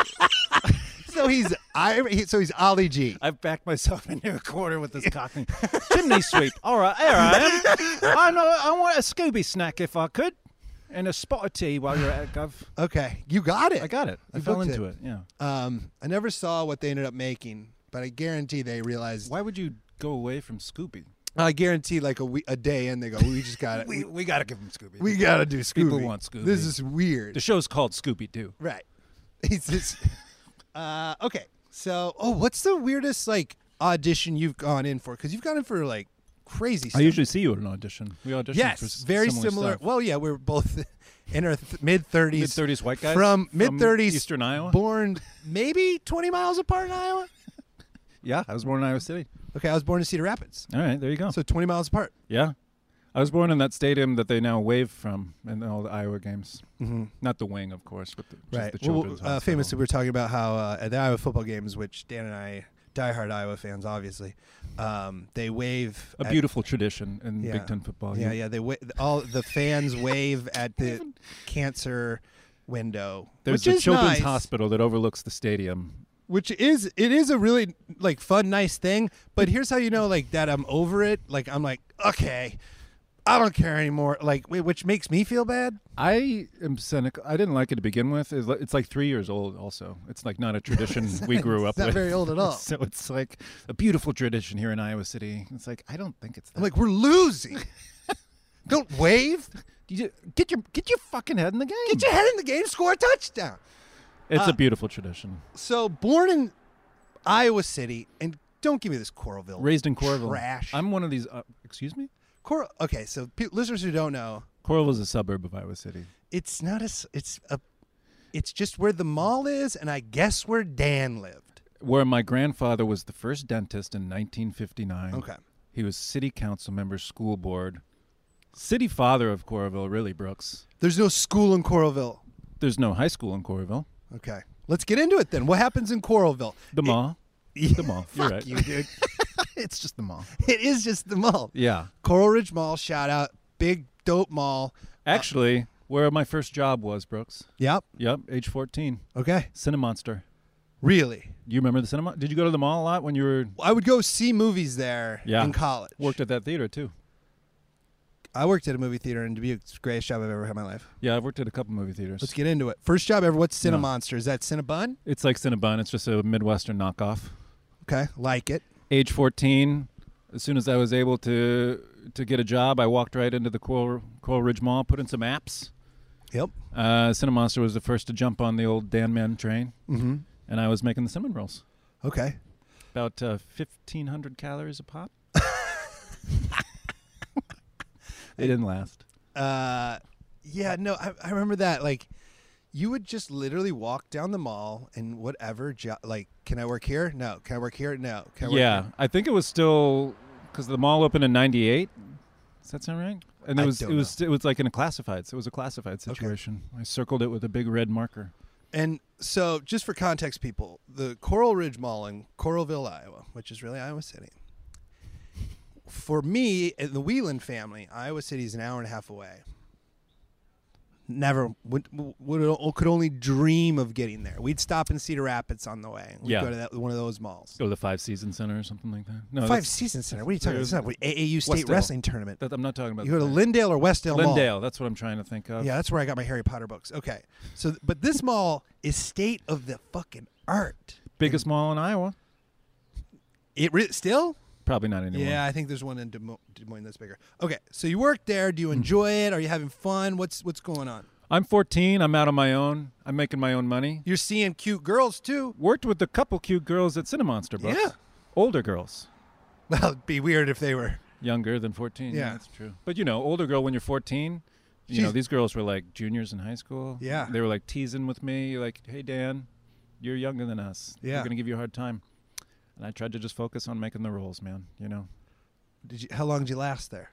So he's he's Ollie G. I've backed myself into a corner with this Cockney. Chimney sweep. All right, here I am. I want a Scooby snack if I could. And a spot of tea while you're at it, Gov. Okay, you got it. I got it. I You fell booked into it. Yeah. I never saw what they ended up making, but I guarantee they realized. Why would you go away from Scooby? I guarantee like a day in, they go, we just got it. We got to give him Scooby. We got to do Scooby. People want Scooby. This is weird. The show's called Scooby Doo. Right. He's just. Okay. So, what's the weirdest like audition you've gone in for? Because you've gone in for like crazy stuff. I usually see you at an audition. We audition Yes, for very similar. stuff. Well, yeah, we're both in our mid-30s. Mid-30s white guys From mid-30s, Eastern Iowa. born maybe 20 miles apart in Iowa. Yeah, I was born in Iowa City. Okay, I was born in Cedar Rapids, All right, there you go. so 20 miles apart. Yeah, I was born in that stadium that they now wave from in all the Iowa games. Mm-hmm. Not the wing, of course, but just Right. the children's hospital. Famously, we were talking about how at the Iowa football games, which Dan and I, diehard Iowa fans, obviously, they wave. A at- beautiful tradition in Yeah. Big Ten football. Yeah, yeah. They all the fans wave at the cancer window. There's which a is children's nice, hospital that overlooks the stadium. Which is a really like fun, nice thing. But here's how you know like that I'm over it. Like I'm like, okay, I don't care anymore. Like which makes me feel bad. I am cynical. I didn't like it to begin with. It's like 3 years old. Also, it's like not a tradition we grew up It's not with. very old at all. So it's like a beautiful tradition here in Iowa City. It's like I don't think it's that. I'm like, we're losing. Don't wave. Get your fucking head in the game. Get your head in the game. Score a touchdown. It's a beautiful tradition. So born in Iowa City, and don't give me this Coralville. Raised in Coralville. Trash. I'm one of these. Excuse me. Okay, so listeners who don't know, Coralville's a suburb of Iowa City. it's not it's just where the mall is, and I guess where Dan lived. Where my grandfather was the first dentist in 1959. Okay. He was city council member, school board, city father of Coralville, really, Brooks. There's no school in Coralville. There's no high school in Coralville. Okay. Let's get into it then. What happens in Coralville? The mall. The mall. You're Fuck right. you, dude. It's just the mall. It is just the mall. Yeah. Coral Ridge Mall, shout out. Big, dope mall. Actually, where my first job was, Brooks. Yep. Yep, age 14. Okay. Cinemonster. Really? You remember the cinema? Did you go to the mall a lot when you were I would go see movies there in college. worked at that theater too? I worked at a movie theater, and to be the greatest job I've ever had in my life. Yeah, I've worked at a couple movie theaters. Let's get into it. First job ever. What's No. Cinemonster? Is that Cinnabon? It's like Cinnabon. It's just a Midwestern knockoff. Okay. Like it. Age 14, as soon as I was able to get a job, I walked right into the Coral Ridge Mall, put in some apps. Yep. Cinemonster was the first to jump on the old Dan Man train, Mm-hmm. and I was making the cinnamon rolls. Okay. About 1,500 calories a pop. They didn't last. Yeah, no, I remember that. Like, you would just literally walk down the mall and whatever like, can I work here? No. Can I work here? No. Can I work Yeah, here? I think it was still because the mall opened in '98. Does that sound right? And I it don't was like in a classified. So it was a classified situation. I circled it with a big red marker. And so, just for context, people, the Coral Ridge Mall in Coralville, Iowa, which is really Iowa City. For me and the Whelan family, Iowa City is an hour and a half away. Never could only dream of getting there. We'd stop in Cedar Rapids on the way. We'd go to one of those malls. Go to the Five Seasons Center or something like that. No, Five Seasons Center. What are you talking about? It's not AAU State Westdale. Wrestling Tournament. I'm not talking about. You go to the- Lindale or Westdale Mall. Lindale. That's what I'm trying to think of. Yeah, that's where I got my Harry Potter books. Okay. So, but this mall is state of the fucking art. Biggest mall in Iowa. Still? Probably not anymore. Yeah, I think there's one in Des Moines that's bigger. Okay, so you work there. Do you enjoy it? Are you having fun? What's going on? I'm 14. I'm out on my own. I'm making my own money. You're seeing cute girls too. Worked with a couple cute girls at Cinemonster books. Yeah. Older girls. Well, it'd be weird if they were. Younger than 14. Yeah. That's true. But, older girl when you're 14, these girls were like juniors in high school. Yeah. They were like teasing with me, like, hey, Dan, you're younger than us. Yeah. We're going to give you a hard time. And I tried to just focus on making the roles, man, How long did you last there?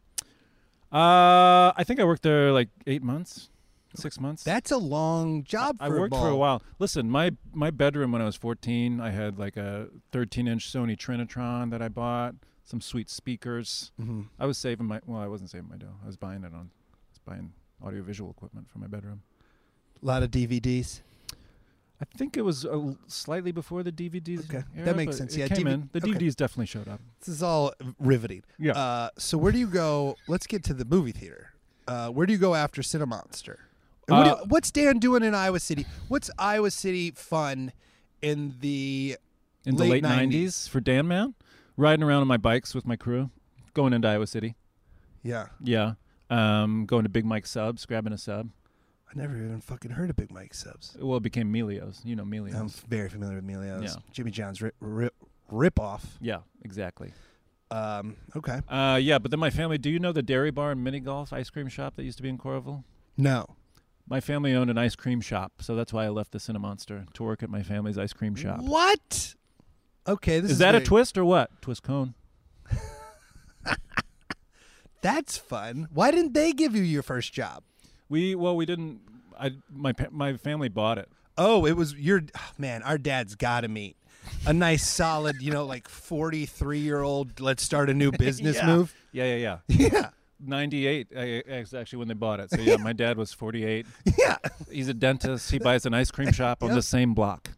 I think I worked there like 8 months, 6 months. That's a long job for I worked a for a mall. while. Listen, my bedroom when I was 14, I had like a 13-inch Sony Trinitron that I bought, some sweet speakers. Mm-hmm. I was saving I wasn't saving my dough. I was buying audiovisual equipment for my bedroom. A lot of DVDs. I think it was slightly before the DVDs. Okay, era, that makes but sense. it Yeah, came in. The okay. DVDs definitely showed up. This is all riveting. Yeah. So where do you go? Let's get to the movie theater. Where do you go after Cinemonster? And what's Dan doing in Iowa City? What's Iowa City fun in the late 90s for Dan Man? Riding around on my bikes with my crew, going into Iowa City. Yeah. Yeah. Going to Big Mike Subs, grabbing a sub. I never even fucking heard of Big Mike Subs. Well, it became Melio's. You know Melio's. I'm very familiar with Melio's. Yeah. Jimmy John's rip-off. Yeah, exactly. Okay. Yeah, but then my family, do you know the Dairy Bar and Mini Golf ice cream shop that used to be in Coralville? No. My family owned an ice cream shop, so that's why I left the Cinemonster to work at my family's ice cream shop. What? Okay, this Is that a twist or what? Twist cone. That's fun. Why didn't they give you your first job? We didn't. My family bought it. Oh, it was man, our dad's got to meet a nice solid, like 43-year-old, let's start a new business move. Yeah. Yeah. 98 is actually when they bought it. So yeah, my dad was 48. Yeah. He's a dentist. He buys an ice cream shop on the same block.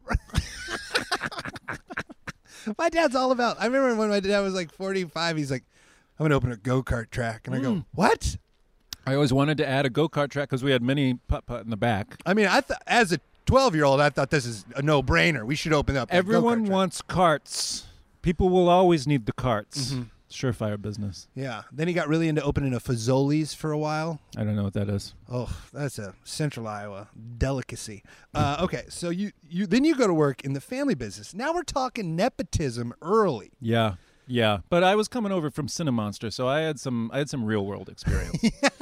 My dad's all about. I remember when my dad was like 45, he's like, I'm going to open a go-kart track. And I go, what? I always wanted to add a go-kart track because we had mini putt-putt in the back. I mean, as a 12-year-old, I thought this is a no-brainer. We should open up. Everyone go-kart wants carts. People will always need the carts. Mm-hmm. Surefire business. Yeah. Then he got really into opening a Fazoli's for a while. I don't know what that is. Oh, that's a Central Iowa delicacy. Okay, so you then you go to work in the family business. Now we're talking nepotism early. Yeah. But I was coming over from Cinemonster, so I had some real world experience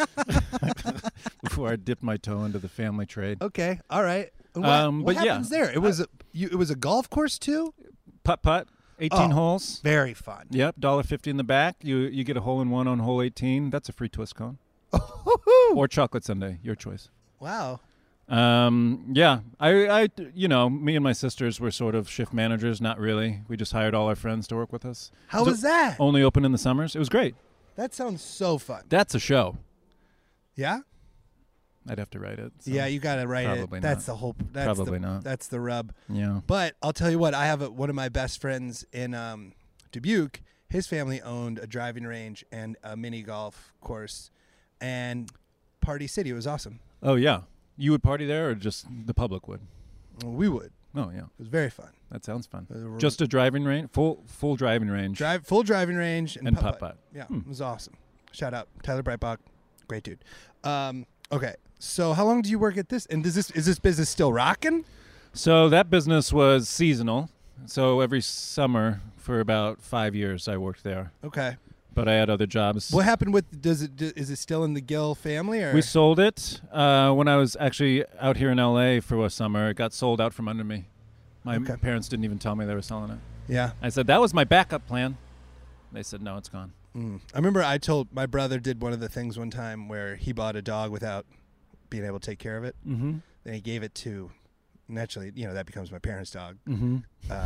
before I dipped my toe into the family trade. Okay, all right. And what but happens there? It was a golf course too. Putt-putt, 18 holes. Very fun. Yep, $1.50 in the back. You get a hole-in-one on hole 18. That's a free twist cone. Or chocolate sundae, your choice. Wow. Yeah, I me and my sisters were sort of shift managers. Not really. We just hired all our friends to work with us. How was that? Only open in the summers. It was great. That sounds so fun. That's a show. Yeah? I'd have to write it. So. Yeah, you got to write Probably it. not. That's the whole. Probably not. That's the rub. Yeah. But I'll tell you what. I have one of my best friends in Dubuque. His family owned a driving range and a mini golf course, and Party City. It was awesome. Oh yeah. You would party there, or just the public would? Well, we would. Oh yeah. It was very fun. That sounds fun. Just a driving range, full driving range, Full driving range and putt-putt. Yeah, it was awesome. Shout out Tyler Breitbach, great dude. Okay, so how long do you work at this? And is this business still rocking? So that business was seasonal. So every summer for about 5 years I worked there. Okay. But I had other jobs. What happened with? Is it still in the Gill family? Or? We sold it when I was actually out here in L.A. for a summer. It got sold out from under me. My parents didn't even tell me they were selling it. Yeah. I said, that was my backup plan. They said, no, it's gone. I remember I told my brother did one of the things one time where he bought a dog without being able to take care of it. Mm-hmm. Then he gave it to, naturally, that becomes my parents' dog. Mm-hmm.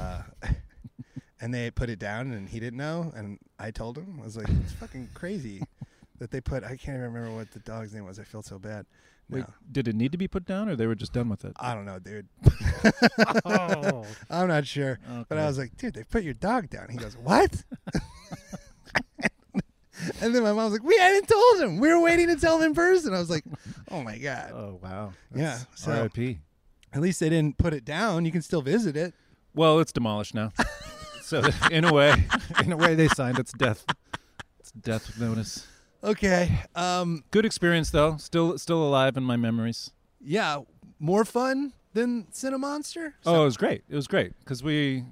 And they put it down, and he didn't know. And I told him, I was like, it's fucking crazy that they put, I can't even remember what the dog's name was. I feel so bad. Wait, No. did it need to be put down, or they were just done with it? I don't know, dude. Oh. I'm not sure. Okay. But I was like, dude, they put your dog down. He goes, what? And then my mom was like, we hadn't told him. We were waiting to tell him in person. I was like, oh, my God. Oh, wow. Yeah, so- R.I.P. At least they didn't put it down. You can still visit it. Well, it's demolished now. So in a way, they signed its death. It's death notice. Okay. Good experience though. Still alive in my memories. Yeah. More fun than Cinemonster? Oh, it was great. It was great because we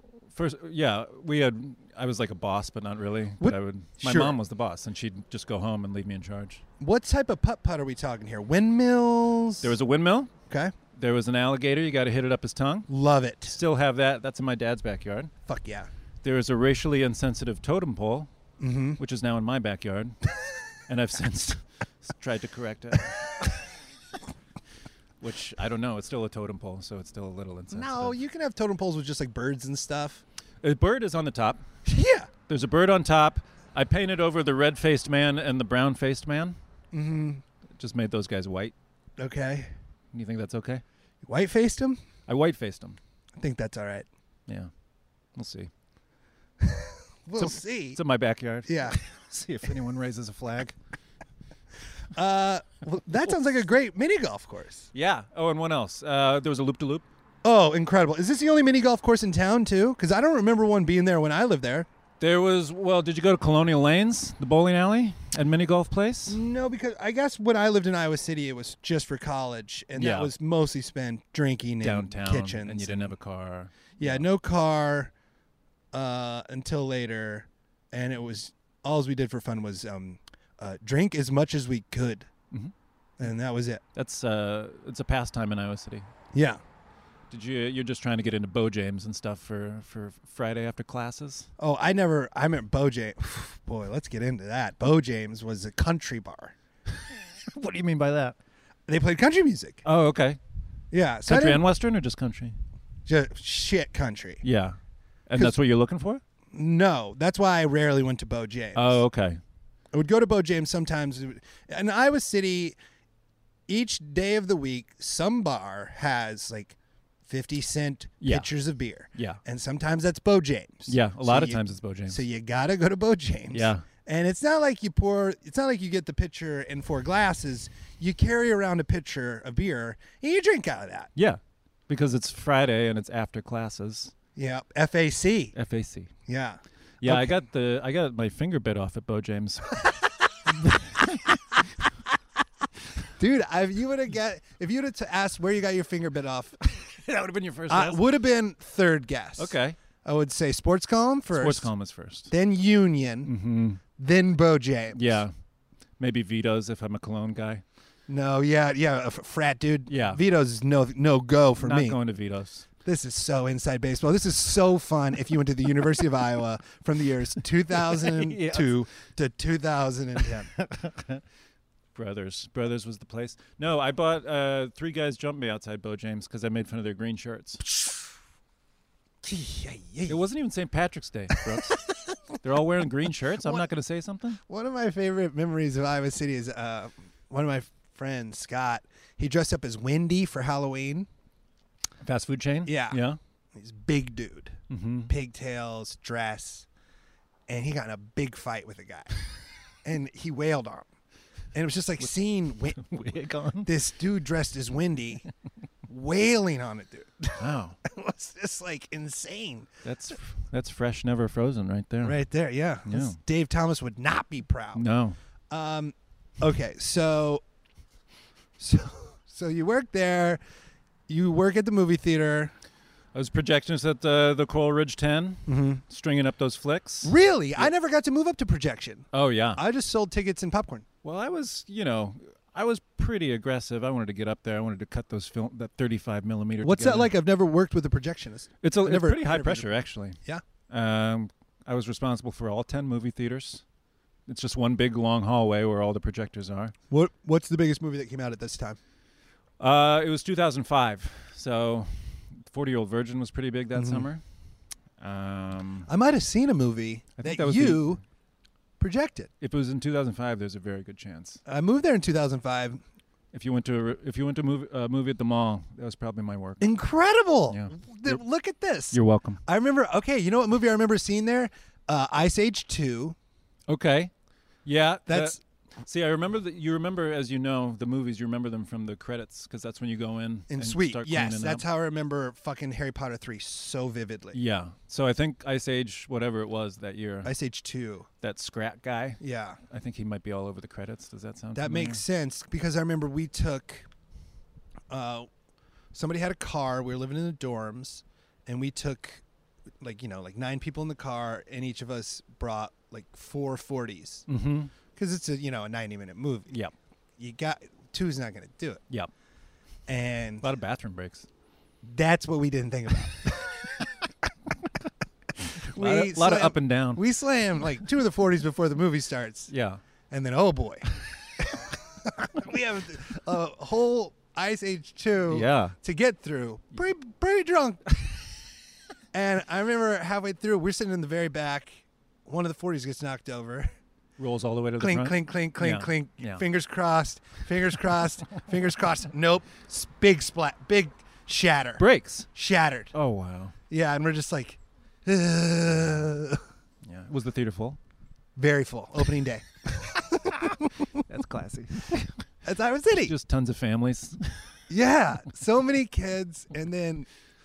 had. I was like a boss, but not really. What- But my Sure. mom was the boss, and she'd just go home and leave me in charge. What type of putt-putt are we talking here? Windmills? There was a windmill. Okay. There was an alligator. You got to hit it up his tongue. Love it. Still have that. That's in my dad's backyard. Fuck yeah. There was a racially insensitive totem pole, Mm-hmm. which is now in my backyard, and I've since tried to correct it. Which I don't know. It's still a totem pole, so it's still a little insensitive. No, you can have totem poles with just like birds and stuff. A bird is on the top. Yeah. There's a bird on top. I painted over the red-faced man and the brown-faced man. Mm-hmm. Just made those guys white. Okay. You think that's okay? White-faced him? I white-faced them. I think that's all right. Yeah. We'll see. We'll see. It's in my backyard. Yeah. See if anyone raises a flag. Well, that sounds like a great mini golf course. Yeah. Oh, and what else? There was a loop-de-loop. Oh, incredible. Is this the only mini golf course in town, too? Because I don't remember one being there when I lived there. There was, well, did you go to Colonial Lanes, the bowling alley and mini golf place? No, because I guess when I lived in Iowa City, it was just for college, and Yeah. that was mostly spent drinking Downtown. in kitchens. And you didn't have a car. Yeah, no car until later, and it was all we did for fun was drink as much as we could, Mhm. and that was it. That's it's a pastime in Iowa City. Yeah. You're just trying to get into Bo James and stuff for Friday after classes? Oh, I meant Bo James. Boy, let's get into that. Bo James was a country bar. What do you mean by that? They played country music. Oh, okay. Yeah, so I Country didn't- and Western or just country? just shit country. Yeah. And 'Cause- that's what you're looking for? No, that's why I rarely went to Bo James. Oh, okay. I would go to Bo James sometimes. In Iowa City, each day of the week, some bar has like 50-cent Yeah. pitchers of beer. Yeah. And sometimes that's Bo James. Yeah, a lot of you- times it's Bo James. So you got to go to Bo James. Yeah. And it's not like you get the pitcher in 4 glasses. You carry around a pitcher of beer and you drink out of that. Yeah. Because it's Friday and it's after classes. Yeah. FAC. FAC. Yeah. Yeah, Okay. I got my finger bit off at Bo James. Dude, if you would have asked where you got your finger bit off, That would have been your first I would have been third guess. Okay. I would say Sports Column first. Sports Column is first. Then Union. Mm-hmm. Then Bo James. Yeah. Maybe Vito's if I'm a Cologne guy. No, yeah, a frat dude. Yeah. Vito's is no go for Not me. going to Vito's. This is so inside baseball. This is so fun if you went to the University of Iowa from the years 2002 to 2010. Brothers was the place. No, I bought 3 guys jumped me outside Bo James because I made fun of their green shirts. It wasn't even St. Patrick's Day, Brooks. They're all wearing green shirts. I'm not going to say something. One of my favorite memories of Iowa City is one of my friends, Scott. He dressed up as Wendy for Halloween. Fast food chain? Yeah. Yeah. He's a big dude. Mm-hmm. Pigtails, dress. And he got in a big fight with a guy. And he wailed on him. And it was just like seeing Wig on. this dude dressed as Wendy wailing on it, dude. Wow. It was just like insane. That's fresh, never frozen right there. Right there, yeah. Yeah. Dave Thomas would not be proud. No. Okay, so you work there. You work at the movie theater. I was projectionist at the Coral Ridge 10, Mm-hmm. stringing up those flicks. Really? I never got to move up to projection. Oh, yeah. I just sold tickets and popcorn. Well, I was pretty aggressive. I wanted to get up there. I wanted to cut that 35 millimeter. What's together. that like? I've never worked with a projectionist. It's never- pretty high never- pressure, actually. Yeah. I was responsible for all 10 movie theaters. It's just one big long hallway where all the projectors are. What's the biggest movie that came out at this time? It was 2005, so 40-Year-Old Virgin was pretty big that summer. I might have seen a movie I think that that was you projected. If it was in 2005, there's a very good chance. I moved there in 2005. If you went to a movie at the mall, that was probably my work. Incredible. Yeah. Look at this. You're welcome. I remember, okay, you know what movie I remember seeing there? Ice Age 2. Okay. Yeah. That's See, I remember that. You remember, as you know, the movies. You remember them from the credits because that's when you go in And and sweet. start Yes, cleaning that's up. how I remember fucking Harry Potter 3 so vividly. Yeah. So I think Ice Age, whatever it was that year, Ice Age 2. that Scrat guy. Yeah. I think he might be all over the credits. Does that sound? That familiar? makes sense because I remember we took somebody had a car, we were living in the dorms, and we took like 9 people in the car, and each of us brought like 4 40s. Mm-hmm. Because it's a 90-minute movie. Yep. You got 2's not going to do it. Yep. And A lot of bathroom breaks. that's what we didn't think about. A lot of up and down. We slammed like 2 of the 40s before the movie starts. Yeah. And then, oh boy. We have a whole Ice Age 2 Yeah. to get through. Pretty drunk. And I remember halfway through, we're sitting in the very back. One of the 40s gets knocked over. Rolls all the way to the Clink, front. clink, clink, clink, Yeah. clink. Yeah. Fingers crossed. Fingers crossed. Fingers crossed. Nope. Big splat. Big shatter. Breaks. Shattered. Oh wow. Yeah, and we're just like, Yeah. Was the theater full? very full. Opening day. That's classy. That's Iowa City. Just tons of families. Yeah. So many kids, and then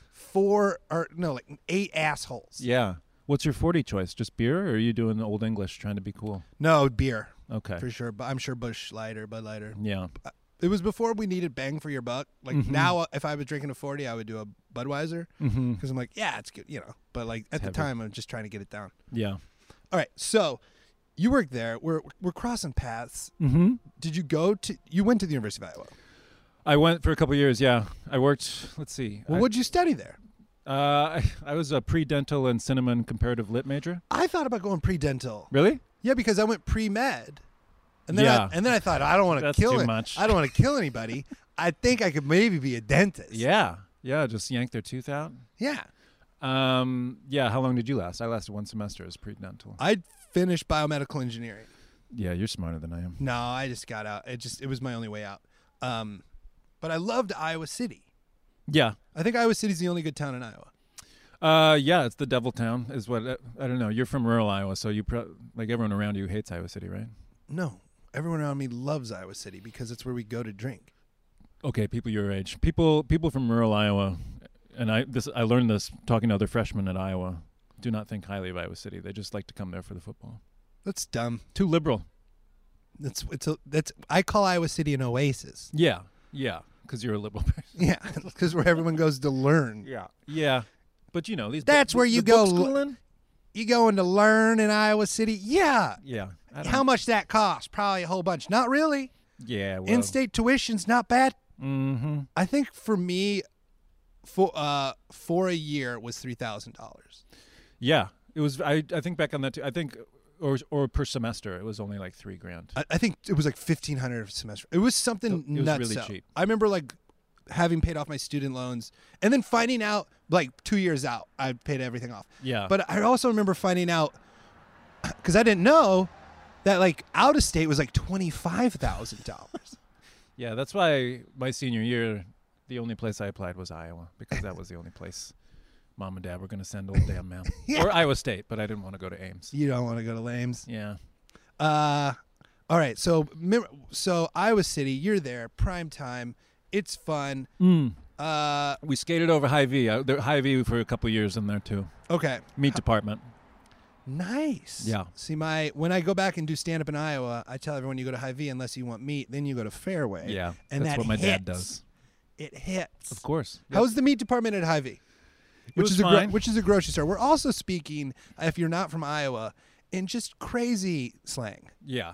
8 assholes. Yeah. What's your 40 choice? Just beer, or are you doing Old English trying to be cool? No, beer. Okay. For sure. But I'm sure Busch Light or Bud Lighter. Yeah. It was before we needed bang for your buck. Like Mhm. now, if I was drinking a 40, I would do a Budweiser Mm-hmm. because I'm like, yeah, it's good, But like at the heavy. time, I'm just trying to get it down. Yeah. All right, so you work there. We're crossing paths. Mm-hmm. Did you go to? You went to the University of Iowa. I went for a couple years. Yeah. I worked. Let's see. Well, what'd you study there? I was a pre-dental and cinema and comparative lit major. I thought about going pre-dental. Really? Yeah, because I went pre-med, and then Yeah. I thought I don't want to That's kill too it. much. I don't want to kill anybody. I think I could maybe be a dentist. Yeah. Yeah. Just yank their tooth out. Yeah. Yeah. How long did you last? I lasted 1 semester as pre-dental. I'd finished biomedical engineering. Yeah. You're smarter than I am. No, I just got out. It was my only way out. But I loved Iowa City. Yeah. I think Iowa City's the only good town in Iowa. Yeah, it's the devil town is what, I don't know. You're from rural Iowa, so like everyone around you hates Iowa City, right? No, everyone around me loves Iowa City because it's where we go to drink. Okay, people your age. People from rural Iowa, and I learned this talking to other freshmen at Iowa, do not think highly of Iowa City. They just like to come there for the football. That's dumb. Too liberal. I call Iowa City an oasis. Yeah. Yeah, cuz you're a liberal person. Yeah, because where everyone goes to learn. Yeah. But you know, That's where you the go book schooling? You going to learn in Iowa City? Yeah. Yeah. How much that cost? Probably a whole bunch. Not really. Yeah, well. In-state tuition's not bad. Mm-hmm. I think for me, for a year was $3,000. Yeah. It was I think back on that too. I think or per semester it was only like $3,000. I think it was like $1,500 a semester. It was something It was nuts. really out. cheap. I remember like having paid off my student loans and then finding out like 2 years out I paid everything off. Yeah. But I also remember finding out because I didn't know that like out of state was like $25,000. Yeah, that's why my senior year, the only place I applied was Iowa because that was the only place Mom and Dad were going to send old damn man. Yeah. Or Iowa State, but I didn't want to go to Ames. You don't want to go to Lames. Yeah. All right, so Iowa City, you're there, prime time. It's fun. We skated over Hy-Vee. Hy-Vee for a couple years in there too. Okay. Meat department. Nice. Yeah. See, when I go back and do stand up in Iowa, I tell everyone you go to Hy-Vee unless you want meat, then you go to Fairway. Yeah. And that's that what my dad hits. does. It hits. Of course. How's the meat department at Hy-Vee? was fine. Which is a grocery store. We're also speaking, if you're not from Iowa, in just crazy slang. Yeah.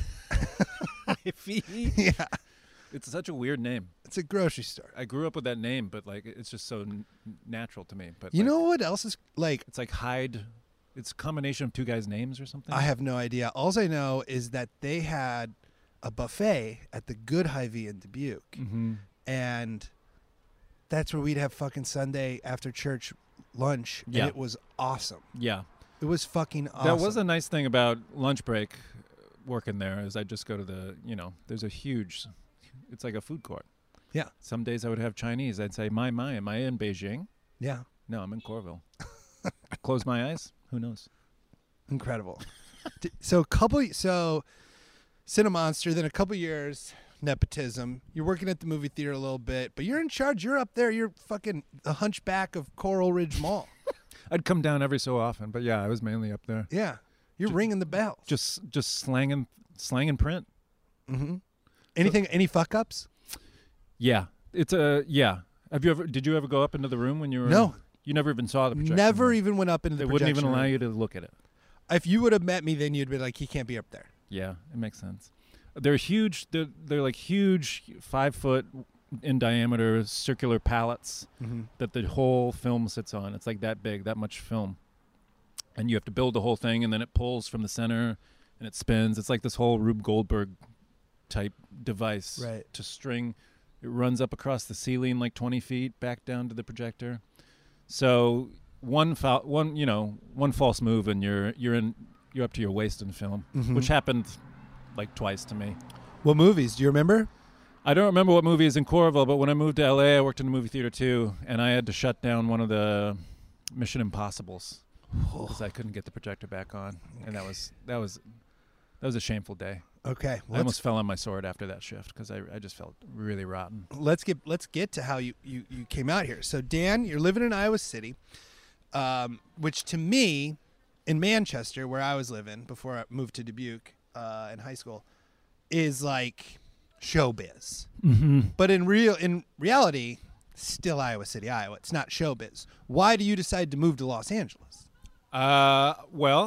Yeah. It's such a weird name. It's a grocery store. I grew up with that name, but like it's just so natural to me. But You like, know what else is like? it's like Hyde. It's a combination of two guys' names or something. I have no idea. All I know is that they had a buffet at the Good Hy-Vee in Dubuque. Mm-hmm. And that's where we'd have fucking Sunday after church lunch. Yeah. And it was awesome. Yeah. It was fucking awesome. That was a nice thing about lunch break working there is I just go to there's a huge, it's like a food court. Yeah. Some days I would have Chinese. I'd say, am I in Beijing? Yeah. No, I'm in Corville. Close my eyes. Who knows? Incredible. So Cinemonster, then a couple years, nepotism. You're working at the movie theater a little bit, but you're in charge. You're up there. You're fucking the hunchback of Coral Ridge Mall. I'd come down every so often, but yeah, I was mainly up there. Yeah. You're ringing the bell. Just slanging print. Mm-hmm. Anything? Any fuck ups? Yeah, it's a yeah. Did you ever go up into the room when you were? No. You never even saw the projection. Never even went up into the They projection wouldn't even allow room. you to look at it. If you would have met me, then you'd be like, he can't be up there. Yeah, it makes sense. They're huge. They're like huge, 5 foot in diameter circular pallets that the whole film sits on. It's like that big, that much film, and you have to build the whole thing, and then it pulls from the center, and it spins. It's like this whole Rube Goldberg type device to string. It runs up across the ceiling like 20 feet back down to the projector. So one false move and you're up to your waist in film, which happened like twice to me. What movies? Do you remember? I don't remember what movie is in Coralville, but when I moved to LA, I worked in a movie theater too, and I had to shut down one of the Mission Impossibles because I couldn't get the projector back on, and that was a shameful day. Okay, I almost fell on my sword after that shift because I just felt really rotten. Let's get to how you came out here. So Dan, you're living in Iowa City, which to me, in Manchester, where I was living before I moved to Dubuque in high school, is like showbiz. But in reality, still Iowa City, Iowa. It's not showbiz. Why do you decide to move to Los Angeles? Well,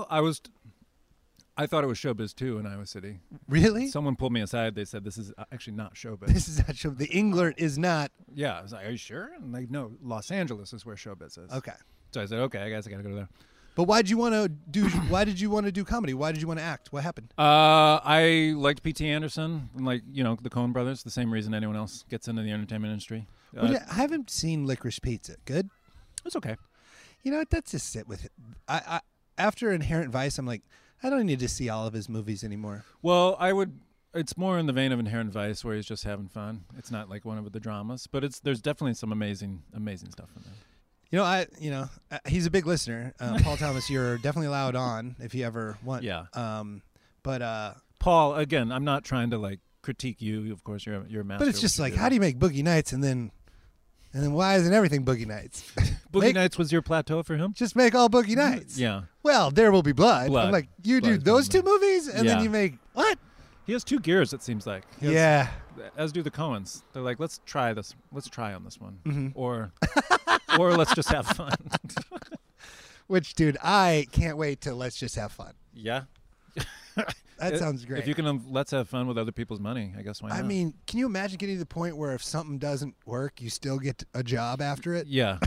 I thought it was showbiz too in Iowa City. Really? Someone pulled me aside. They said, this is actually not showbiz. This is not showbiz. The Englert is not. Yeah. I was like, are you sure? And like, no, Los Angeles is where showbiz is. Okay. So I said, okay, I guess I got to go there. But why did you want to do comedy? Why did you want to act? What happened? I liked P.T. Anderson and the Coen brothers, the same reason anyone else gets into the entertainment industry. I haven't seen Licorice Pizza. Good? It's okay. You know what? That's just sit with it. I after Inherent Vice, I'm like, I don't need to see all of his movies anymore. Well, it's more in the vein of Inherent Vice where he's just having fun. It's not like one of the dramas, but there's definitely some amazing stuff in there. He's a big listener. Paul Thomas, you're definitely allowed on if you ever want. Yeah. But Paul, again, I'm not trying to critique you. Of course, you're a master. But it's just like, how do you make Boogie Nights and then why isn't everything Boogie Nights? Boogie Nights was your plateau for him? Just make all Boogie Nights. Yeah. Well, There Will Be Blood. I'm like, you do those two movies and then you make what? He has 2 gears, it seems like. Yeah. As do the Coens. They're like, let's try this. Let's try on this one. Or let's just have fun. Which, dude, I can't wait till Let's Just Have Fun. Yeah. That sounds great. If you can let's have fun with other people's money, I guess why not? I mean, can you imagine getting to the point where if something doesn't work, you still get a job after it? Yeah.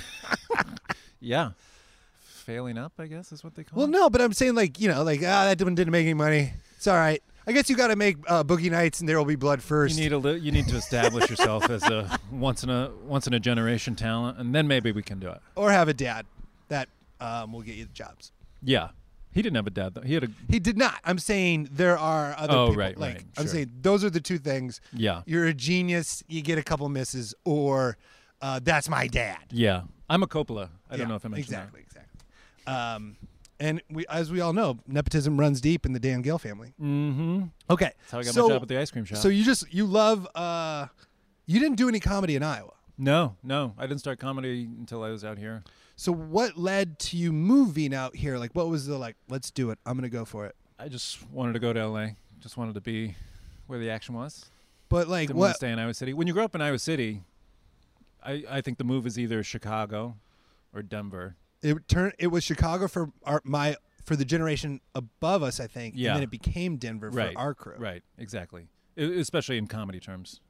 Yeah. Failing up, I guess, is what they call it. Well, no, but I'm saying that one didn't make any money. It's all right. I guess you got to make Boogie Nights and There Will Be Blood first. You need to establish yourself as a once in a generation talent, and then maybe we can do it. Or have a dad that will get you the jobs. Yeah. He didn't have a dad, though. He did not. I'm saying there are other people. Right. I'm Sure. saying those are the two things. Yeah. You're a genius. You get a couple misses, or that's my dad. Yeah. I'm a Coppola. I don't know if I mentioned exactly. And as we all know, nepotism runs deep in the Dan Gale family. Mm-hmm. Okay. That's how I got my job at the ice cream shop. So you love. You didn't do any comedy in Iowa. No. I didn't start comedy until I was out here. So what led to you moving out here? Like, what was the let's do it. I'm going to go for it. I just wanted to go to LA. Just wanted to be where the action was. But Didn't want to stay in Iowa City. When you grow up in Iowa City, I think the move is either Chicago or Denver. It was Chicago for the generation above us, I think. Yeah. And then it became Denver for our crew. Right, exactly. Especially in comedy terms.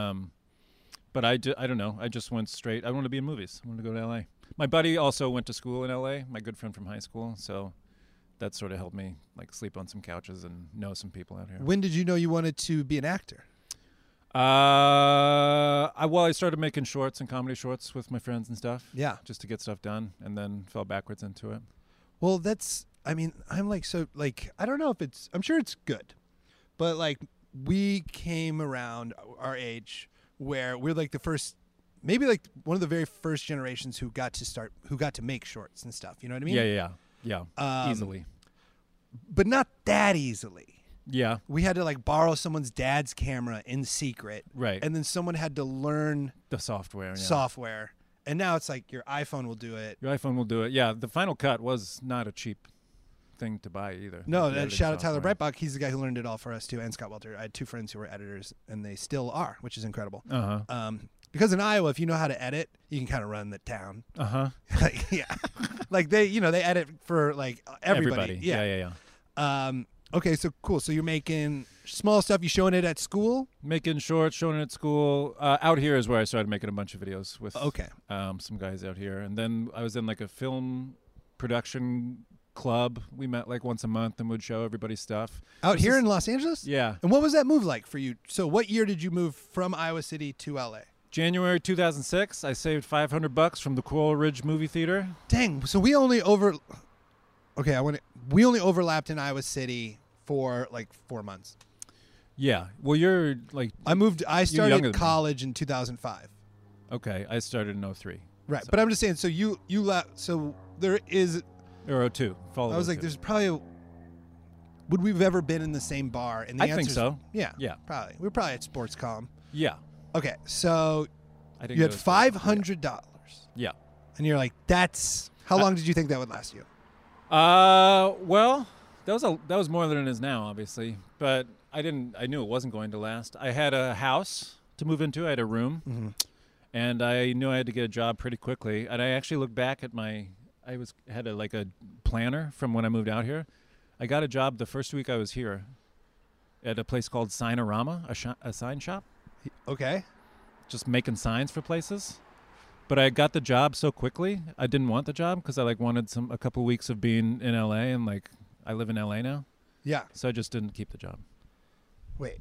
But I don't know. I just went straight. I wanted to be in movies. I wanted to go to LA. My buddy also went to school in LA, my good friend from high school. So that sort of helped me sleep on some couches and know some people out here. When did you know you wanted to be an actor? I started making shorts and comedy shorts with my friends and stuff. Yeah. Just to get stuff done, and then fell backwards into it. Well, I'm I don't know if I'm sure it's good, but we came around our age where we're the first, maybe one of the very first generations who got to make shorts and stuff. You know what I mean? Yeah. Easily. But not that easily. Yeah. We had to like borrow someone's dad's camera in secret. Right. And then someone had to learn The software. Yeah. software. And now it's like your iPhone will do it. Your iPhone will do it. Yeah. The Final Cut was not a cheap thing to buy either. No, The editing shout out Tyler software. Breitbach. He's the guy who learned it all for us too, and Scott Welter. I had two friends who were editors, and they still are, which is incredible. Uh-huh. Because in Iowa, if you know how to edit, you can kind of run the town. Uh-huh. Like, yeah, like they edit for like everybody. Yeah. Okay, so cool. So you're making small stuff. You showing it at school? Making shorts, showing it at school. Out here is where I started making a bunch of videos with Okay. some guys out here. And then I was in like a film production club. We met like once a month and would show everybody stuff. Out This here is- in Los Angeles? Yeah. And what was that move like for you? So what year did you move from Iowa City to LA? January 2006, I saved $500 from the Coral Ridge movie theater. Dang. So we only overlapped in Iowa City for like 4 months. Yeah. Well, you're like, I younger started than me. college in 2005. okay, I started in 03. Right. So- But I'm just saying, so you left, so there is, Or 02. Follow I was like, there's probably, would we've ever been in the same bar? And the I think answer's- so. Yeah. Yeah. Probably. We were probably at Sportscom. Yeah. Okay. So I think you it had was- $500. Yeah. And you're like, how long did you think that would last you? Well, that was more than it is now, obviously. But I knew it wasn't going to last. I had a house to move into. I had a room. Mm-hmm. And I knew I had to get a job pretty quickly. And I actually looked back at had a planner from when I moved out here. I got a job the first week I was here at a place called Signorama, a sign shop, Okay. just making signs for places. But I got the job so quickly. I didn't want the job because I wanted a couple weeks of being in LA, and I live in LA now, Yeah. so I just didn't keep the job. Wait.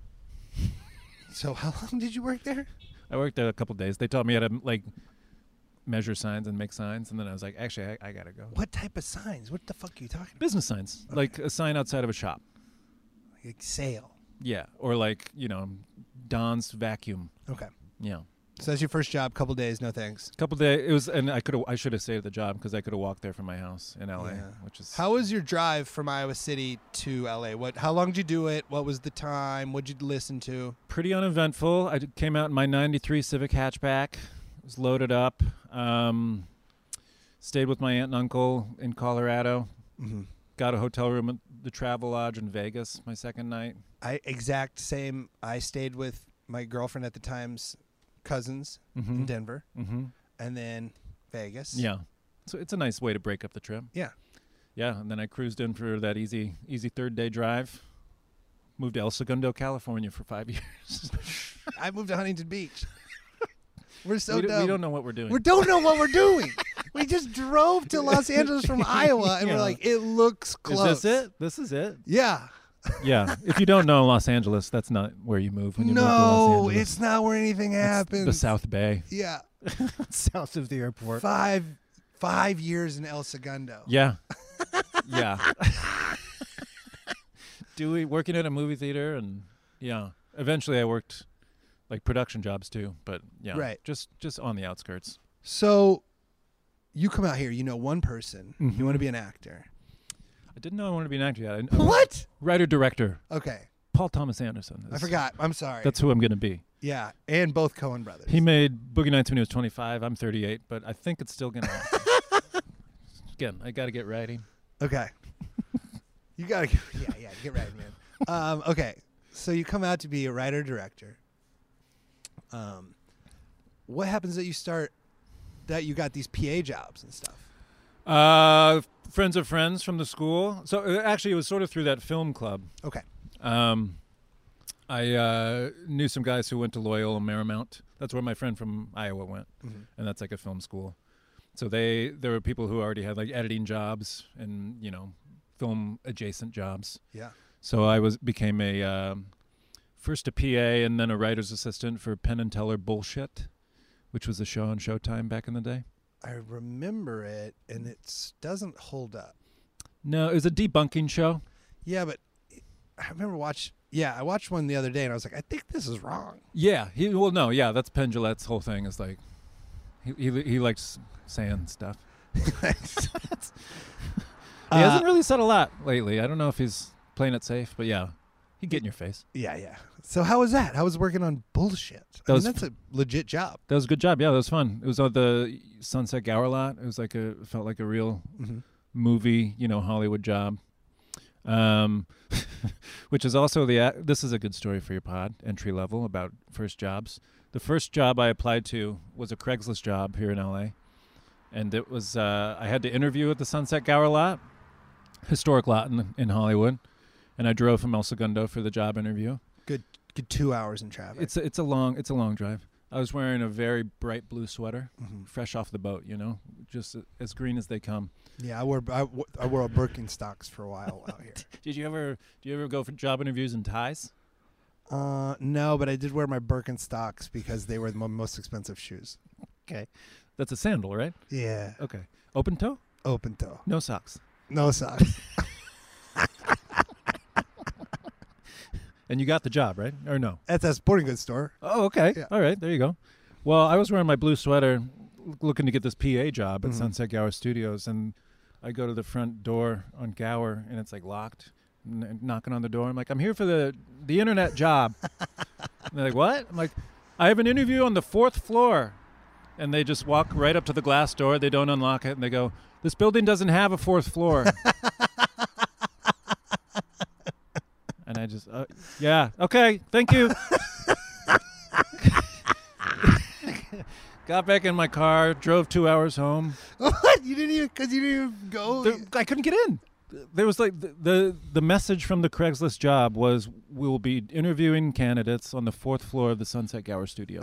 So how long did you work there? I worked there a couple days. They taught me how to measure signs and make signs, and then I was like, actually, I gotta go. What type of signs? What the fuck are you talking about? Business signs, like a sign outside of a shop. Like sale. Yeah, or Don's vacuum. Okay. Yeah, So that's your first job, couple days, no thanks. couple days. It was, and I should have saved the job because I could have walked there from my house in LA, Yeah. which is How was your drive from Iowa City to LA? How long did you do it? What was the time? What'd you listen to? pretty uneventful. I came out in my '93 Civic hatchback. It was loaded up. Stayed with my aunt and uncle in Colorado. Mm-hmm. Got a hotel room at the Travelodge in Vegas my second night. Exact same. I stayed with my girlfriend at the time's cousins in Denver, and then Vegas. Yeah, so it's a nice way to break up the trip. Yeah. Yeah, and then I cruised in for that easy third day drive. Moved to El Segundo, California for 5 years. I moved to Huntington Beach. We're so we dumb. don't know what we're doing. We don't know what we're doing. We just drove to Los Angeles from Iowa, and Yeah. we're like, it looks close. Is this it? This is it? Yeah. Yeah. If you don't know Los Angeles, that's not where you move when you move to Los No, Angeles. it's not where anything It's happens. the South Bay. Yeah. South of the airport. 5 years in El Segundo. Yeah. Yeah. Working at a movie theater, and yeah. Eventually I worked production jobs too, but yeah. Right. Just on the outskirts. So you come out here, you know one person. Mhm. You want to be an actor. I didn't know I wanted to be an actor yet. What? Writer-director. Okay. Paul Thomas Anderson. I forgot. I'm sorry. That's who I'm going to be. yeah. And both Coen brothers. He made Boogie Nights when he was 25. I'm 38, but I think it's still going to happen. Again, I got to get writing. Okay. You got to get right, man. Okay. So you come out to be a writer director. What happens that you got these PA jobs and stuff? Friends of friends from the school. So actually, it was sort of through that film club. Okay. I knew some guys who went to Loyola Marymount. That's where my friend from Iowa went, and that's like a film school. So there were people who already had editing jobs and film adjacent jobs. Yeah. So I became a first a PA and then a writer's assistant for Penn and Teller Bullshit, which was a show on Showtime back in the day. I remember it, and it doesn't hold up. No, it was a debunking show. Yeah, but I remember I watched one the other day, and I was like, I think this is wrong. Yeah, that's Penn Jillette's whole thing. Is he likes saying stuff. He hasn't really said a lot lately. I don't know if he's playing it safe, but yeah. He'd get in your face. Yeah. So how was that? How was working on bullshit? That's a legit job. That was a good job. Yeah, that was fun. It was on the Sunset Gower lot. It was felt like a real movie, Hollywood job. Which is also this is a good story for your pod, entry level, about first jobs. The first job I applied to was a Craigslist job here in LA. And it was, I had to interview at the Sunset Gower lot, historic lot in Hollywood. And I drove from El Segundo for the job interview. Good 2 hours in traffic. It's a long drive. I was wearing a very bright blue sweater, fresh off the boat, just as green as they come. Yeah, I wore Birkenstocks for a while out here. Do you ever go for job interviews in ties? No, but I did wear my Birkenstocks because they were the most expensive shoes. Okay. That's a sandal, right? Yeah. Okay. Open toe? Open toe. No socks. No socks. And you got the job, right? Or no? That's a sporting goods store. Oh, okay. Yeah. All right. There you go. Well, I was wearing my blue sweater looking to get this PA job at Sunset Gower Studios, and I go to the front door on Gower, and it's like locked. Knocking on the door. I'm like, I'm here for the internet job. And they're like, what? I'm like, I have an interview on the 4th floor. And they just walk right up to the glass door. They don't unlock it. And they go, this building doesn't have a 4th floor. And I just, yeah, okay, thank you. Got back in my car, drove 2 hours home. What? You didn't even go? I couldn't get in. There was like the message from the Craigslist job was, we will be interviewing candidates on the 4th floor of the Sunset Gower Studios.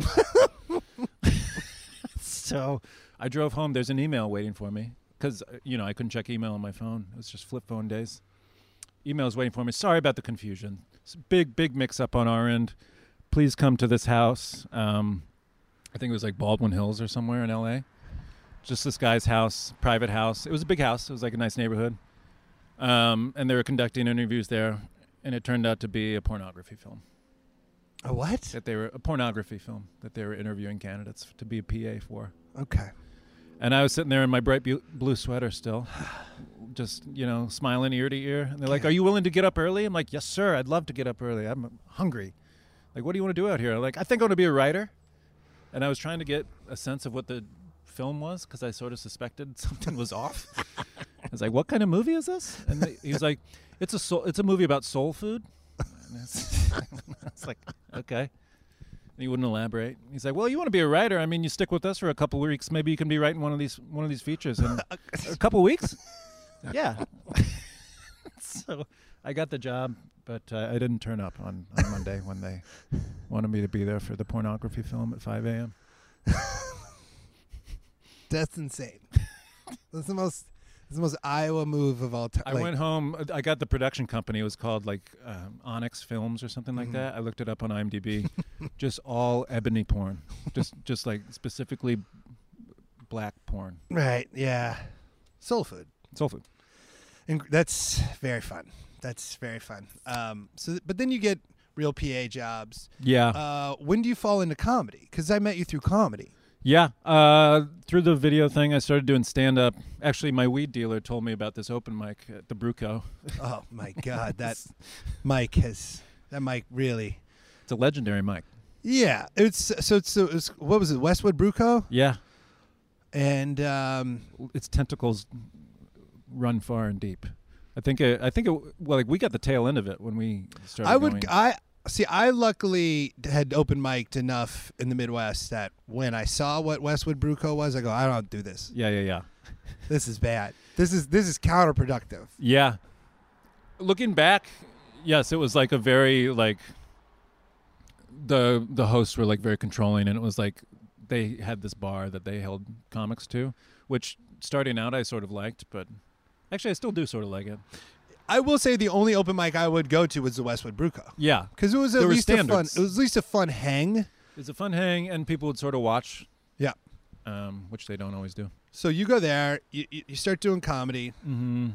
So I drove home. There's an email waiting for me because, I couldn't check email on my phone. It was just flip phone days. Email's waiting for me. Sorry about the confusion. It's a big mix-up on our end. Please come to this house. I think it was like Baldwin Hills or somewhere in L.A. Just this guy's house, private house. It was a big house. It was like a nice neighborhood. And they were conducting interviews there, and it turned out to be a pornography film. A what? A pornography film that they were interviewing candidates to be a PA for. Okay. And I was sitting there in my bright blue sweater still, just, smiling ear to ear. And they're like, are you willing to get up early? I'm like, yes, sir. I'd love to get up early. I'm hungry. Like, what do you want to do out here? I'm like, I think I want to be a writer. And I was trying to get a sense of what the film was because I sort of suspected something was off. I was like, what kind of movie is this? And he was like, it's a movie about soul food. And it's like, okay. And he wouldn't elaborate. He's like, well, you want to be a writer. I mean, you stick with us for a couple of weeks. Maybe you can be writing one of these features in a couple of weeks. Yeah. So I got the job, but I didn't turn up on Monday when they wanted me to be there for the pornography film at 5 a.m. That's insane. That's the most Iowa move of all time. I went home. I got the production company. It was called like Onyx Films or something like that. I looked it up on IMDb. Just all ebony porn. Just like specifically black porn. Right. Yeah. Soul food. And that's very fun. But then you get real PA jobs. Yeah. When do you fall into comedy? Because I met you through comedy. Yeah. Through the video thing, I started doing stand-up. Actually, my weed dealer told me about this open mic at the Bruco. Oh, my God. That mic really... It's a legendary mic. Yeah. It's what was it, Westwood Bruco? Yeah. And... its tentacles run far and deep. I think we got the tail end of it when we started I luckily had open mic'd enough in the Midwest that when I saw what Westwood Bruco was, I go, I don't do this. Yeah. This is bad. This is counterproductive. Yeah. Looking back, yes, it was like a very like the hosts were like very controlling, and it was like they had this bar that they held comics to, which starting out I sort of liked, but actually I still do sort of like it. I will say the only open mic I would go to was the Westwood Bruco. Yeah, because it was at least a fun. It was at least a fun hang. It's a fun hang, and people would sort of watch. Yeah, which they don't always do. So you go there, you start doing comedy. Mm-hmm.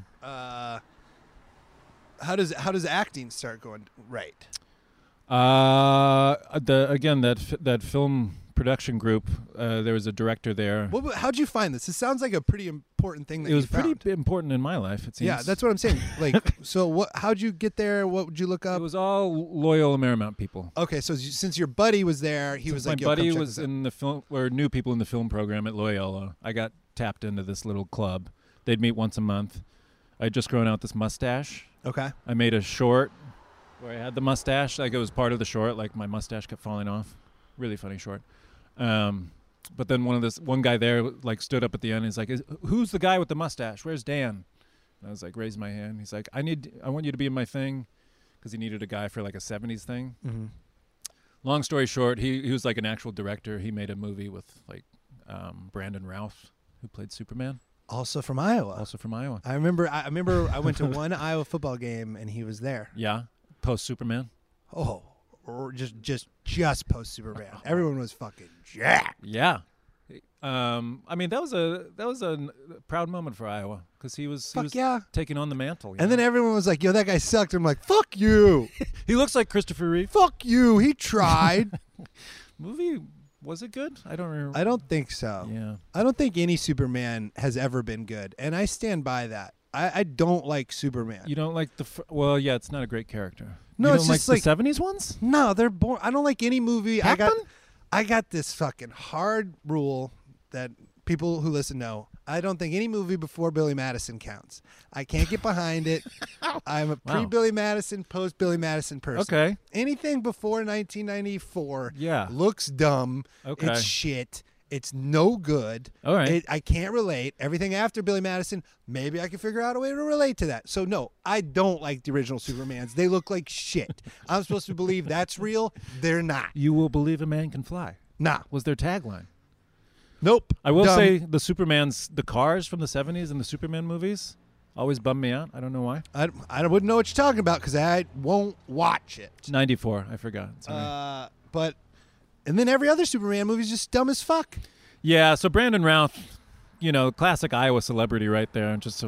How does acting start going right? That film production group. There was a director there. How'd you find this? It sounds like a pretty important thing that It was you found. pretty important in my life. It seems. Yeah, that's what I'm saying. Like, so how'd you get there? What would you look It up? was all loyal Marymount people. Okay, so since your buddy was there, he was My like, "Yo, come buddy check was this out." in the film, or knew people in the film program at Loyola. I got tapped into this little club. They'd meet once a month. I'd just grown out this mustache. Okay. I made a short where I had the mustache. Like, it was part of the short. Like, my mustache kept falling off. Really funny short. But then one guy there like stood up at the end. And he's like, "Who's the guy with the mustache? Where's Dan?" And I was like, raised my hand. He's like, I want you to be in my thing," because he needed a guy for like a 70s thing. Mm-hmm. Long story short, he was like an actual director. He made a movie with like Brandon Routh, who played Superman, Also from Iowa. also from Iowa. I remember I went to one Iowa football game and he was there. Yeah, post Superman. Oh, or just post Superman. Everyone was fucking jacked. Yeah. I mean, that was a proud moment for Iowa because he was Fuck yeah. taking on the mantle. And then everyone was like, "Yo, that guy sucked." I'm like, "Fuck you, he looks like Christopher Reeve. fuck you." He tried. Movie, was it good? I don't remember. I don't think so. Yeah. I don't think any Superman has ever been good, and I stand by that. I don't like Superman. You don't like well, yeah, it's not a great character. No, you it's don't just like the 70s ones? No, they're boring. I don't like any movie. Hackman? I got this fucking hard rule that people who listen know. I don't think any movie before Billy Madison counts. I can't get behind it. I'm a pre-Billy Madison, post-Billy Madison person. Okay. Anything before 1994 Yeah. looks dumb. Okay. It's shit. It's no good. All right. I can't relate. Everything after Billy Madison, maybe I can figure out a way to relate to that. So, no, I don't like the original Supermans. They look like shit. I'm supposed to believe that's real. They're not. You will believe a man can fly. Nah. Was their tagline. Nope. I will Dumb. say the cars from the 70s and the Superman movies always bum me out. I don't know why. I wouldn't know what you're talking about because I won't watch it. 94. I forgot. Sorry. And then every other Superman movie is just dumb as fuck. Yeah, so Brandon Routh, classic Iowa celebrity right there. Just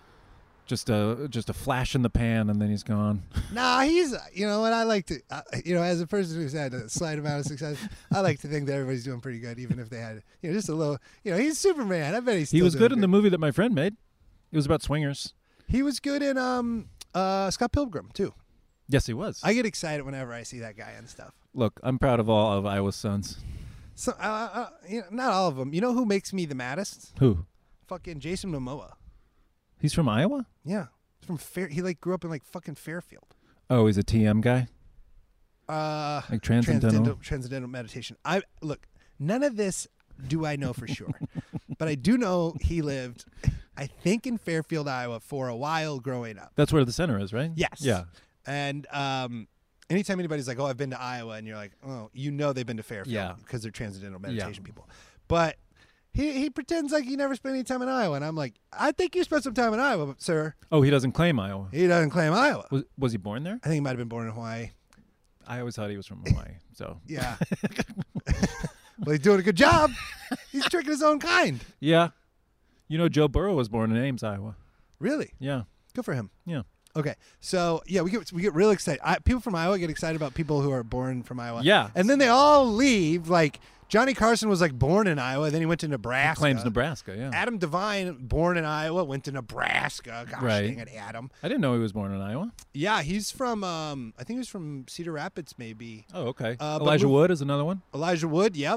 a flash in the pan, and then he's gone. Nah, he's, what I like to, as a person who's had a slight amount of success, I like to think that everybody's doing pretty good, even if they had, just a little, he's Superman. I bet he's still He was doing good in the movie that my friend made. It was about swingers. He was good in Scott Pilgrim, too. Yes, he was. I get excited whenever I see that guy and stuff. Look, I'm proud of all of Iowa's sons. So, not all of them. You know who makes me the maddest? Who? Fucking Jason Momoa. He's from Iowa? Yeah. He's from he grew up in fucking Fairfield. Oh, he's a TM guy? Like transcendental? Transcendental meditation. Look, none of this do I know for sure. But I do know he lived, I think, in Fairfield, Iowa for a while growing up. That's where the center is, right? Yes. Yeah. And anytime anybody's like, "Oh, I've been to Iowa," and you're like, "Oh, they've been to Fairfield," Yeah. because they're transcendental meditation people. But he pretends like he never spent any time in Iowa, and I'm like, "I think you spent some time in Iowa, sir." Oh, he doesn't claim Iowa. He doesn't claim Iowa. Was he born there? I think he might have been born in Hawaii. I always thought he was from Hawaii. So Yeah. Well, he's doing a good job. He's tricking his own kind. yeah, Joe Burrow was born in Ames, Iowa. Really? Yeah, Good for him. yeah, Okay, so yeah, we get real excited. People from Iowa get excited about people who are born from Iowa. Yeah. and then they all leave. Like Johnny Carson was born in Iowa, then he went to Nebraska. claims Nebraska. Yeah, Adam Devine, born in Iowa, went to Nebraska. Gosh Right. dang it, Adam. I didn't know he was born in Iowa. Yeah, he's from. I think he was from Cedar Rapids, maybe. Oh, okay. But Elijah Wood is another one. Elijah Wood. Yep.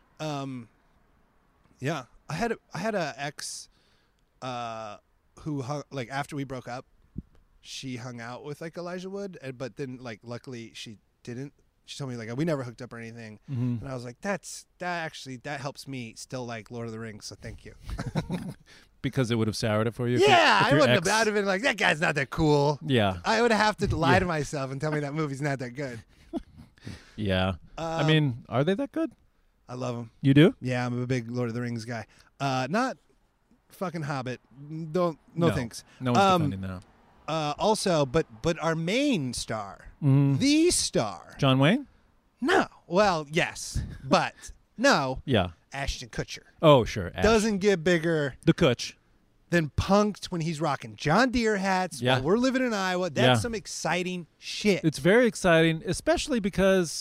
Yeah, I had a ex, who hung, after we broke up, she hung out with Elijah Wood, but then luckily she didn't. She told me we never hooked up or anything, Mm-hmm. and I was like, that helps me still like Lord of the Rings, so thank you. Because it would have soured it for you. Yeah, if I your wouldn't ex- have. I'd have been like, that guy's not that cool. Yeah, I would have to lie to myself and tell me that movie's not that good. yeah. I mean, are they that good? I love him. You do? Yeah, I'm a big Lord of the Rings guy. Not fucking Hobbit. No thanks. No one's defending that. Also, but our main star, Mhm. the star. John Wayne? No. Well, yes, but no. Yeah. Ashton Kutcher Oh, sure. Ash. doesn't get bigger the Kutch? than punked when he's rocking John Deere hats. Yeah. While we're living in Iowa. That's Yeah. some exciting shit. It's very exciting, especially because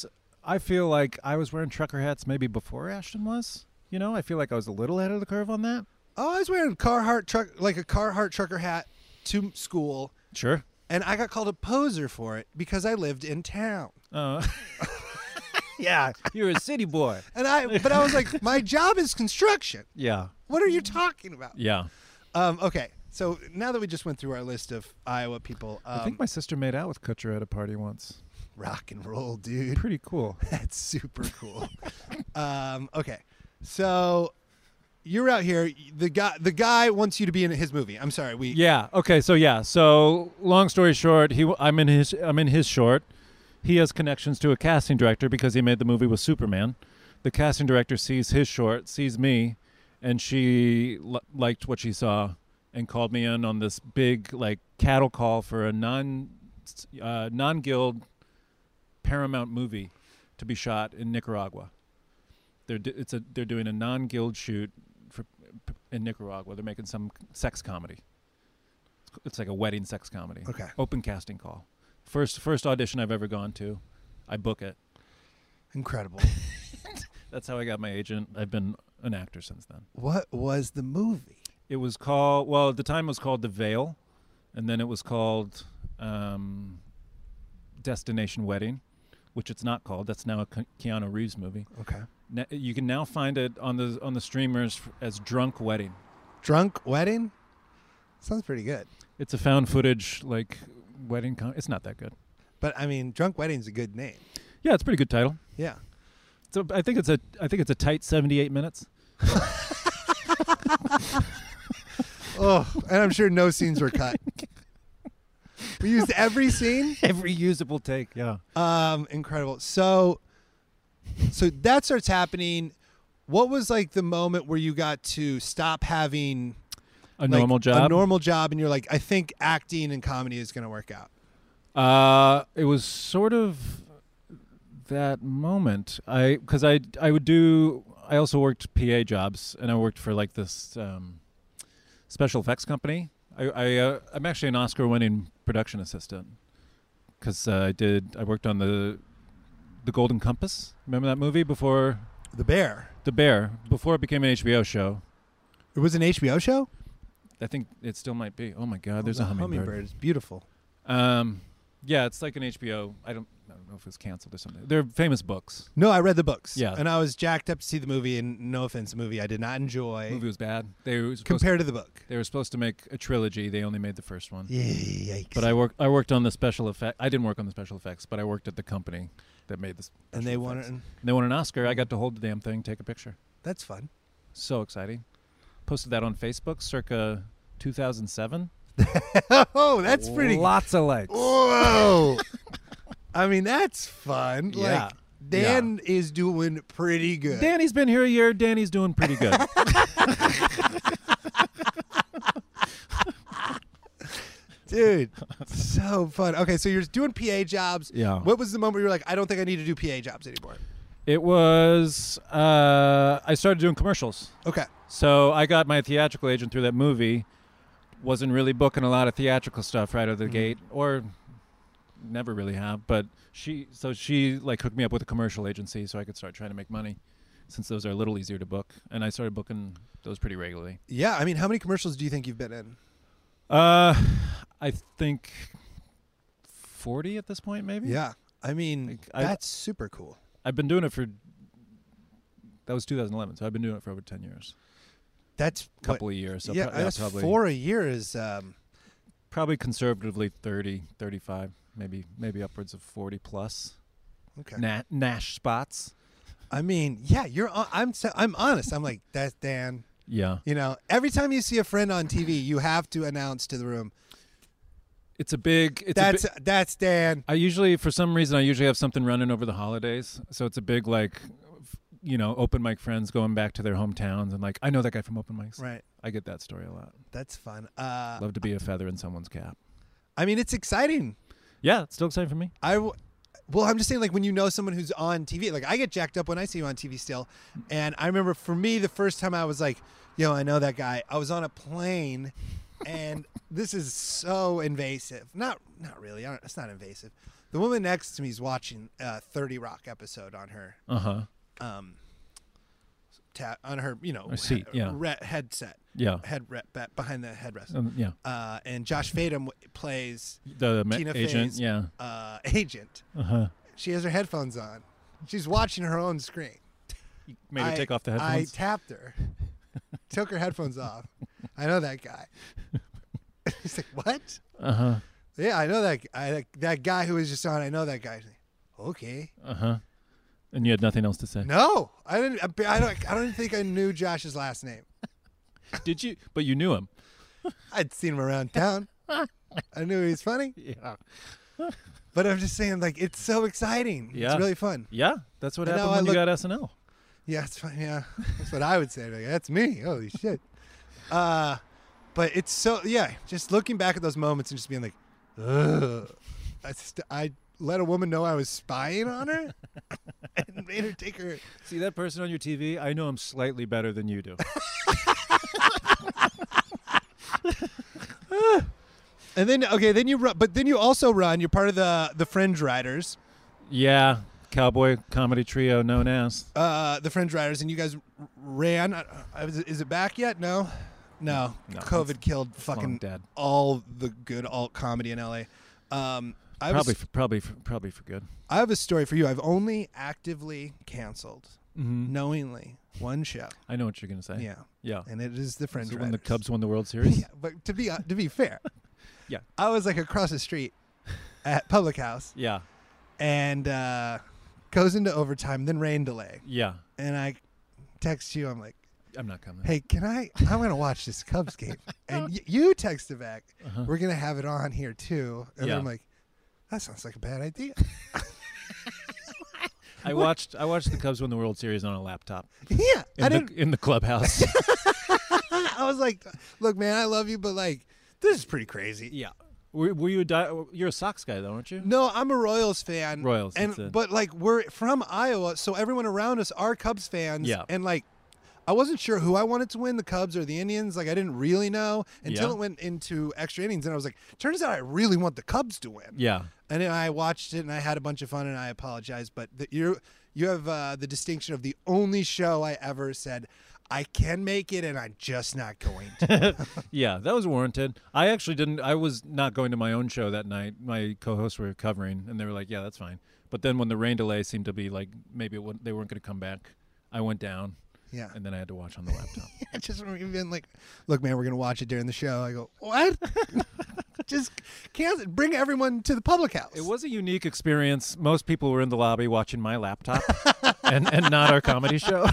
I feel like I was wearing trucker hats maybe before Ashton was. You know, I feel like I was a little ahead of the curve on that. Oh, I was wearing a Carhartt trucker hat to school, Sure. and I got called a poser for it because I lived in town. Yeah, you're a city boy. But I was like, my job is construction. Yeah. What are you talking about? Yeah. Okay, so now that we just went through our list of Iowa people, I think my sister made out with Kutcher at a party once. rock and roll, dude. Pretty cool. That's super cool. Okay, so you're out here. The guy wants you to be in his movie. I'm sorry. Yeah. Okay. So long story short, I'm in his short. He has connections to a casting director because he made the movie with Superman. The casting director sees his short, sees me, and she liked what she saw and called me in on this big like cattle call for a non-guild Paramount movie to be shot in Nicaragua. They're doing a non-guild shoot in Nicaragua. They're making some sex comedy. It's like a wedding sex comedy. Okay. Open casting call. First audition I've ever gone to. I book it. Incredible. That's how I got my agent. I've been an actor since then. What was the movie? It was called, well, at the time it was called The Veil, and then it was called Destination Wedding, which it's not called. That's now a Keanu Reeves movie. Okay. You can now find it on the streamers as Drunk Wedding. Drunk Wedding? Sounds pretty good. It's a found footage like wedding. It's not that good. But I mean, Drunk Wedding's a good name. Yeah, it's a pretty good title. Yeah. So I think it's a tight 78 minutes. Oh, and I'm sure no scenes were cut. We used every scene. Every usable take. Yeah. Incredible. So that starts happening. What was like the moment where you got to stop having A normal job. A normal job, and you're like, I think acting and comedy is going to work out. It was sort of that moment. I also worked PA jobs, and I worked for like this special effects company. I'm actually an Oscar-winning production assistant because I worked on the Golden Compass. Remember that movie before? The Bear. The Bear, before it became an HBO show. It was an HBO show? I think it still might be. Oh my God, there's a hummingbird. It's beautiful. Yeah, it's like an HBO. I don't know if it's canceled or something. They're famous books. No, I read the books. Yeah. And I was jacked up to see the movie, and no offense, the movie I did not enjoy. The movie was bad. Compared to the book. They were supposed to make a trilogy. They only made the first one. Yikes. But I worked on the special effect. I didn't work on the special effects, but I worked at the company that made this. And they won it. They won an Oscar. I got to hold the damn thing, take a picture. That's fun. So exciting. Posted that on Facebook circa 2007. Oh, that's pretty. Lots of likes. Whoa. I mean, that's fun. Yeah. Like, Dan is doing pretty good. Danny's been here a year. Danny's doing pretty good. Dude, so fun. Okay, so you're doing PA jobs. Yeah. What was the moment where you're like, I don't think I need to do PA jobs anymore? It was, I started doing commercials. Okay. So I got my theatrical agent through that movie. Wasn't really booking a lot of theatrical stuff right out of the gate, or never really have. But she like hooked me up with a commercial agency so I could start trying to make money, since those are a little easier to book. And I started booking those pretty regularly. Yeah, I mean, how many commercials do you think you've been in? I think 40 at this point, maybe. Yeah, I mean, that's super cool. I've been doing it that was 2011, so I've been doing it for over 10 years. That's a couple of years. So yeah, that's probably 4 a year is probably conservatively 30, 35, maybe upwards of 40 plus. Okay. Nash spots. I mean, yeah, I'm honest. I'm like, that's Dan. Yeah. You know, every time you see a friend on TV, you have to announce to the room. That's Dan. For some reason, I usually have something running over the holidays. So it's a big, like, open mic friends going back to their hometowns and like, I know that guy from open mics. Right. I get that story a lot. That's fun. Love to be a feather in someone's cap. I mean, it's exciting. Yeah, it's still exciting for me. Well, I'm just saying, like, when you know someone who's on TV, like, I get jacked up when I see you on TV still. And I remember for me, the first time I was like, yo, I know that guy. I was on a plane, and this is so invasive. Not really. It's not invasive. The woman next to me is watching a 30 Rock episode on her on her, A seat, headset. Yeah. Behind the headrest. Yeah. And Josh Fadem plays The Tina agent. Fey's, Yeah. agent. Uh-huh. She has her headphones on. She's watching her own screen. You made her take off the headphones? I tapped her. Took her headphones off. I know that guy. He's like, what? Uh-huh. Yeah, I know that guy who was just on. I know that guy. Like, okay. Uh-huh. And you had nothing else to say? No, I didn't. I don't think I knew Josh's last name. Did you? But you knew him. I'd seen him around town. I knew he was funny. Yeah. But I'm just saying, like, it's so exciting. Yeah. It's really fun. Yeah. That's what And happened now when I you got SNL. Yeah, it's fun. Yeah, that's what I would say. Like, that's me. Holy shit. But it's so, just looking back at those moments and just being like, ugh. I let a woman know I was spying on her and made her take her. See that person on your TV? I know him slightly better than you do. And then, then you run, but then you also run. You're part of the Fringe Riders. Yeah. Cowboy comedy trio known as. The Fringe Riders, and you guys ran. Is it back yet? No. COVID killed fucking dead. all the good alt comedy in LA. Probably for good. I have a story for you. I've only actively canceled, Mm-hmm. knowingly, one show. I know what you're gonna say. Yeah, and it is the Fringe So Riders. when the Cubs won the World Series. Yeah, but to be fair, Yeah. I was like across the street at Public House, Yeah. and goes into overtime, then rain delay, Yeah. and I text you. I'm like, I'm not coming. hey, I'm going to watch this Cubs game. And you texted back, Uh-huh. we're going to have it on here too. And Yeah. I'm like, that sounds like a bad idea. I watched the Cubs win the World Series on a laptop Yeah. in the clubhouse. I was like, look, man, I love you, but like, this is pretty crazy. Yeah. Were you you're a Sox guy though, aren't you? No, I'm a Royals fan. Royals, that's it. But like, we're from Iowa, so everyone around us are Cubs fans. Yeah. And like, I wasn't sure who I wanted to win, the Cubs or the Indians. Like, I didn't really know until Yeah. it went into extra innings, and I was like, turns out I really want the Cubs to win. Yeah. And then I watched it, and I had a bunch of fun, and I apologize. But you have the distinction of the only show I ever said, I can make it, and I'm just not going to. Yeah, that was warranted. I actually didn't. I was not going to my own show that night. My co-hosts were covering, and they were like, "Yeah, that's fine." But then when the rain delay seemed to be like maybe they weren't going to come back, I went down. Yeah. And then I had to watch on the laptop. I just remember being like, look, man, we're going to watch it during the show. I go, what? Just cancel. Bring everyone to the Public House. It was a unique experience. Most people were in the lobby watching my laptop and not our comedy show.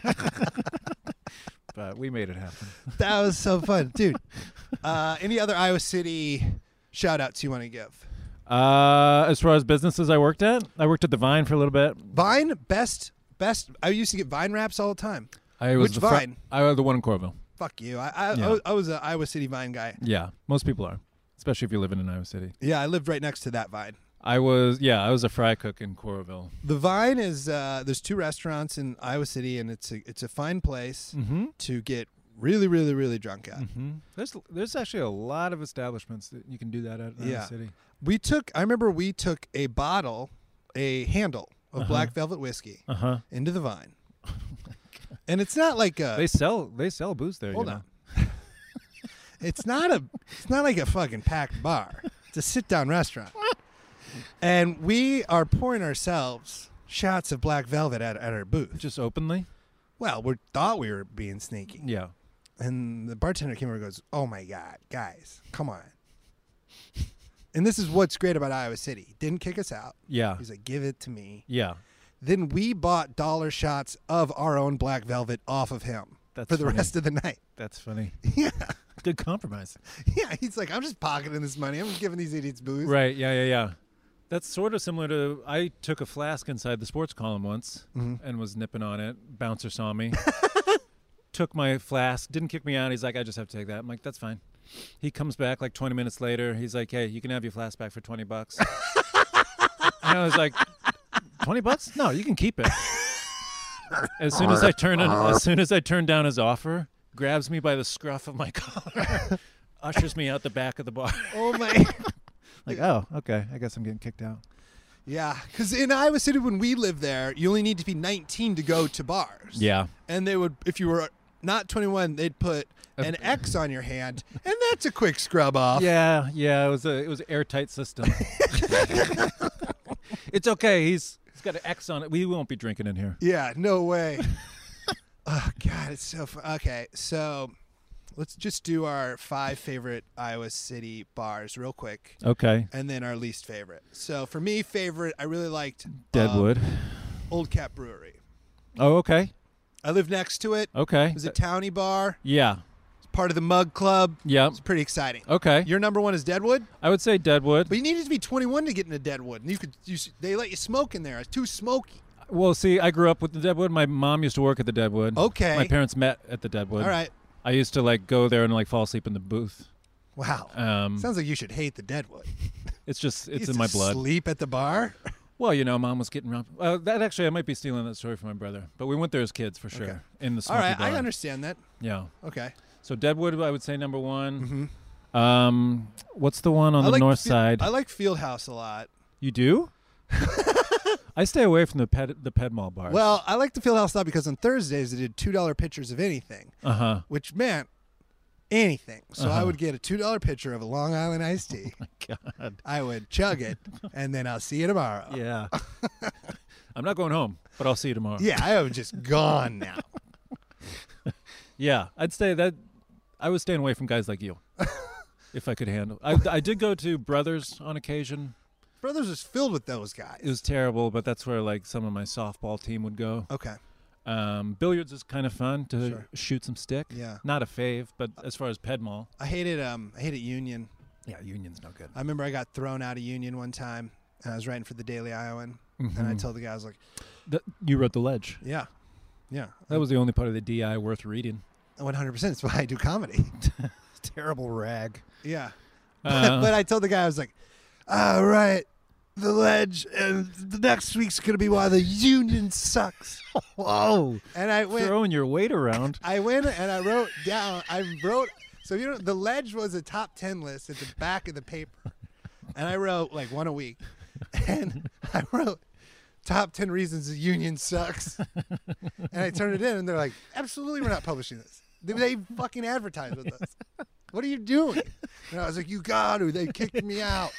But we made it happen. That was so fun. Dude, any other Iowa City shout-outs you want to give? As far as businesses I worked at the Vine for a little bit. Vine, best. I used to get Vine wraps all the time. Which Vine? I was the one in Coralville. Fuck you. Yeah. I was an Iowa City Vine guy. Yeah, most people are, especially if you're living in Iowa City. Yeah, I lived right next to that Vine. I was a fry cook in Coralville. The Vine is there's 2 restaurants in Iowa City, and it's a fine place to get really, really, really drunk at. Mm-hmm. There's actually a lot of establishments that you can do that at in Iowa City. I remember we took a handle of Black Velvet whiskey into the Vine. And it's not like they sell booze there. Hold on. It's not like a fucking packed bar. It's a sit-down restaurant. And we are pouring ourselves shots of Black Velvet at our booth. Just openly? Well, we thought we were being sneaky. Yeah. And the bartender came over and goes, oh my God, guys, come on. And this is what's great about Iowa City. He didn't kick us out. Yeah. He's like, give it to me. Yeah. Then we bought dollar shots of our own Black Velvet off of him for the rest of the night. That's funny. Yeah. Good compromise. Yeah. He's like, I'm just pocketing this money. I'm giving these idiots booze. Right. Yeah. That's sort of similar to, I took a flask inside the sports column once and was nipping on it. Bouncer saw me. Took my flask, didn't kick me out. He's like, I just have to take that. I'm like, that's fine. He comes back like 20 minutes later. He's like, hey, you can have your flask back for $20. And I was like, $20? No, you can keep it. As soon as I turn down his offer, grabs me by the scruff of my collar, ushers me out the back of the bar. Oh my. Like, oh, okay. I guess I'm getting kicked out. Yeah, because in Iowa City, when we lived there, you only need to be 19 to go to bars. Yeah. And they would, if you were not 21, they'd put an X on your hand, and that's a quick scrub off. Yeah. It was an airtight system. It's okay. He's got an X on it. We won't be drinking in here. Yeah, no way. Oh, God, it's so fun. Okay, so let's just do our 5 favorite Iowa City bars real quick, Okay. and then our least favorite. So for me, favorite, I really liked Deadwood. Old Cat Brewery. Oh, okay. I lived next to it. Okay. It was a townie bar. Yeah. It's part of the Mug Club. Yeah. It's pretty exciting. Okay. Your number 1 is Deadwood, I would say Deadwood. but you needed to be 21 to get into Deadwood. And they let you smoke in there. It's too smoky. Well, see, I grew up with the Deadwood. My mom used to work at the Deadwood. Okay. My parents met at the Deadwood. All right. I used to like go there and like fall asleep in the booth. Wow. Sounds like you should hate the Deadwood. It's just You it's used in my to blood. Sleep at the bar. Well, mom was getting around. That actually, I might be stealing that story from my brother, but we went there as kids for sure. Okay. In the All smoky right, bar. I understand that. Yeah. Okay. So Deadwood, I would say number 1. Mm-hmm. What's the one on the north side? I like Fieldhouse a lot. You do? I stay away from the Ped Mall bars. Well, I like the Fieldhouse a lot because on Thursdays they did $2 pitchers of anything, which meant anything. So I would get a $2 pitcher of a Long Island iced tea. God. I would chug it, and then I'll see you tomorrow. Yeah. I'm not going home, but I'll see you tomorrow. Yeah, I am just gone now. Yeah, I'd say that I was staying away from guys like you, if I could handle. I did go to Brothers on occasion. Brothers is filled with those guys. It was terrible, but that's where like some of my softball team would go. Okay. Billiards is kind of fun to Sure. shoot some stick. Yeah. Not a fave, but as far as Ped Mall, I hated Union. yeah, Union's no good. I remember I got thrown out of Union one time, and I was writing for the Daily Iowan, and I told the guy, I was like, You wrote The Ledge. yeah. That was the only part of the DI worth reading. 100%. That's why I do comedy. Terrible rag. Yeah. But I told the guy, I was like, all right, The Ledge, and the next week's going to be why the Union sucks. Whoa. And I went, Throwing your weight around. and I wrote down, so The Ledge was a top 10 list at the back of the paper. And I wrote like one a week. And I wrote top 10 reasons the Union sucks. And I turned it in, and they're like, absolutely, we're not publishing this. They fucking advertise with us. What are you doing? And I was like, you got to. They kicked me out.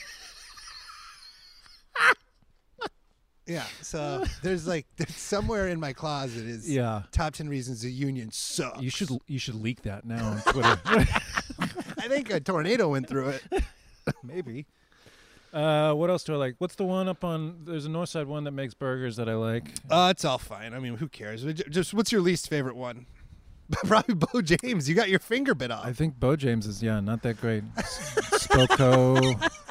Yeah, so there's somewhere in my closet is top 10 reasons the Union sucks. You should leak that now on Twitter. I think a tornado went through it. Maybe. What else do I like? What's the one up on? There's a north side one that makes burgers that I like. It's all fine. I mean, who cares? Just what's your least favorite one? Probably Bo James. You got your finger bit off. I think Bo James is not that great. Spoko.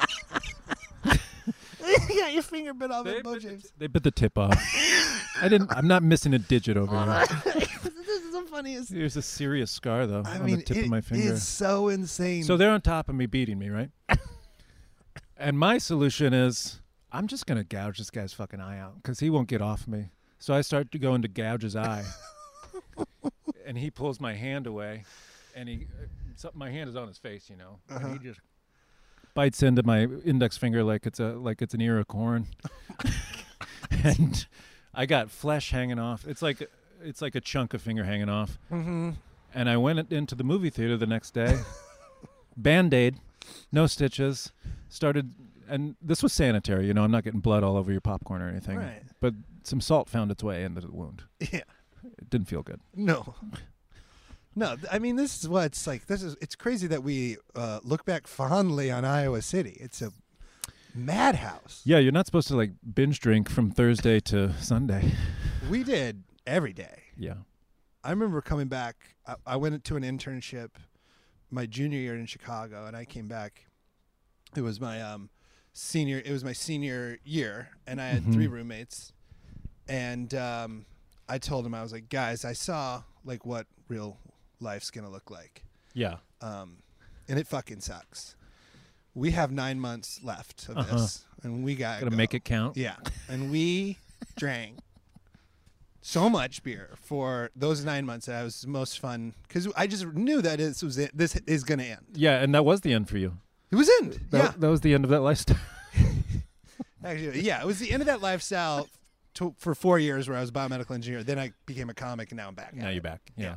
You got your finger bit off at Bo bit, James. They bit the tip off. I'm not missing a digit over here. This is the funniest. There's a serious scar though I on mean, the tip of my finger. It's so insane. So they're on top of me beating me, right? And my solution is I'm just gonna gouge this guy's fucking eye out because he won't get off me. So I start to go into gouge his eye, and he pulls my hand away, and my hand is on his face, and he just bites into my index finger like it's an ear of corn, and I got flesh hanging off. It's like a chunk of finger hanging off. Mm-hmm. And I went into the movie theater the next day, Band-Aid, no stitches, started, and this was sanitary, I'm not getting blood all over your popcorn or anything. Right. But some salt found its way into the wound. Yeah. It didn't feel good. No. I mean, this is what it's like. It's crazy that we look back fondly on Iowa City. It's a madhouse. Yeah, you're not supposed to like binge drink from Thursday to Sunday. We did every day. Yeah. I remember coming back. I went to an internship my junior year in Chicago, and I came back. It was my senior year, and I had 3 roommates. And I told them, I was like, guys, I saw like what real life's gonna look like. Yeah. And it fucking sucks. We have 9 months left of this, and we gotta make it count. Yeah, and we drank so much beer for those 9 months that I was most fun because I just knew that this is gonna end. Yeah, and that was the end for you. It was end. That was the end of that lifestyle. Actually, yeah, it was the end of that lifestyle for 4 years where I was a biomedical engineer. Then I became a comic, and now I'm back. Now you're back. Yeah.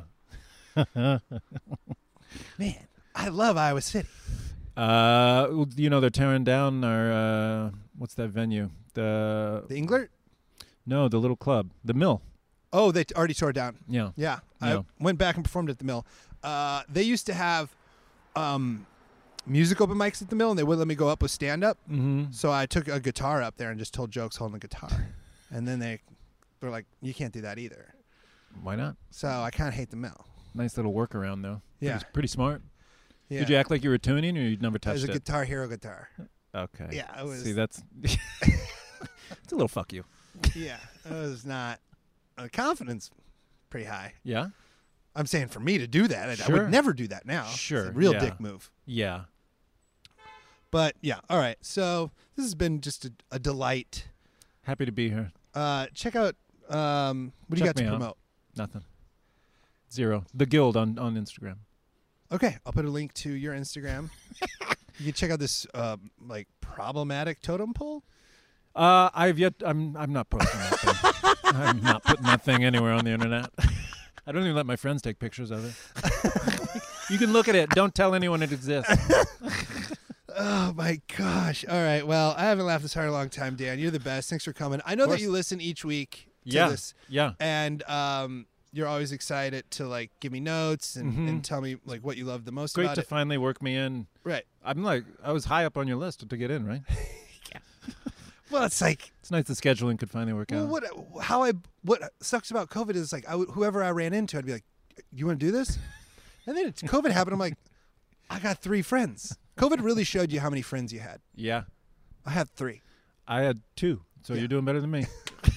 Man, I love Iowa City. They're tearing down our what's that venue? The Englert? No, the little club, the Mill. Oh, they already tore it down. Yeah. Yeah. Yeah. I went back and performed at the Mill. They used to have music open mics at the Mill, and they wouldn't let me go up with stand-up. Mm-hmm. So I took a guitar up there and just told jokes holding the guitar. And then they were like, you can't do that either. Why not? So I kind of hate the Mill. Nice little workaround, though. Yeah. Pretty smart. Yeah. Did you act like you were tuning, or you'd never It touched was a it? Guitar Hero guitar. Okay. Yeah, it was. See, that's it's a little fuck you. Yeah, it was not. Confidence pretty high. Yeah. I'm saying for me to do that, I Sure. would never do that now. Sure, It's a real yeah. dick move. Yeah. But yeah, all right. So this has been just a delight. Happy to be here. Check out what do you Check got to me out. promote? Nothing. 0. The Guild on Instagram. Okay, I'll put a link to your Instagram. You can check out this problematic totem pole. I'm not posting that thing. I'm not putting that thing anywhere on the internet. I don't even let my friends take pictures of it. You can look at it. Don't tell anyone it exists. Oh my gosh! All right, well, I haven't laughed this hard in a long time, Dan. You're the best. Thanks for coming. I know that course. you listen each week to Yeah. this, Yeah. and you're always excited to give me notes and tell me what you love the most Great about to it. finally work me in. Right. I was high up on your list to get in, right? Well, it's like It's nice the scheduling could finally work out. what sucks about COVID is whoever I ran into, I'd be like, "You want to do this?" And then COVID happened. I'm like, I got 3 friends. COVID really showed you how many friends you had. Yeah. I had 3. I had 2, so Yeah. you're doing better than me.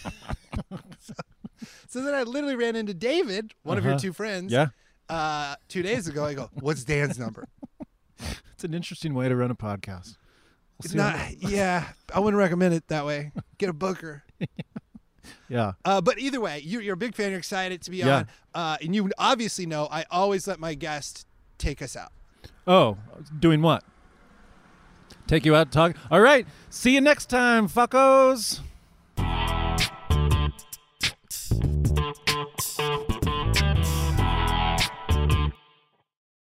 So then I literally ran into David, one of your Uh-huh. 2 friends. Yeah. 2 days ago, I go, "What's Dan's number?" It's an interesting way to run a podcast. We'll see how- Yeah, I wouldn't recommend it that way. Get a booker. yeah. But either way, you're a big fan. You're excited to be Yeah. on. And you obviously know I always let my guest take us out. Oh, doing what? Take you out to talk? All right. See you next time, fuckos.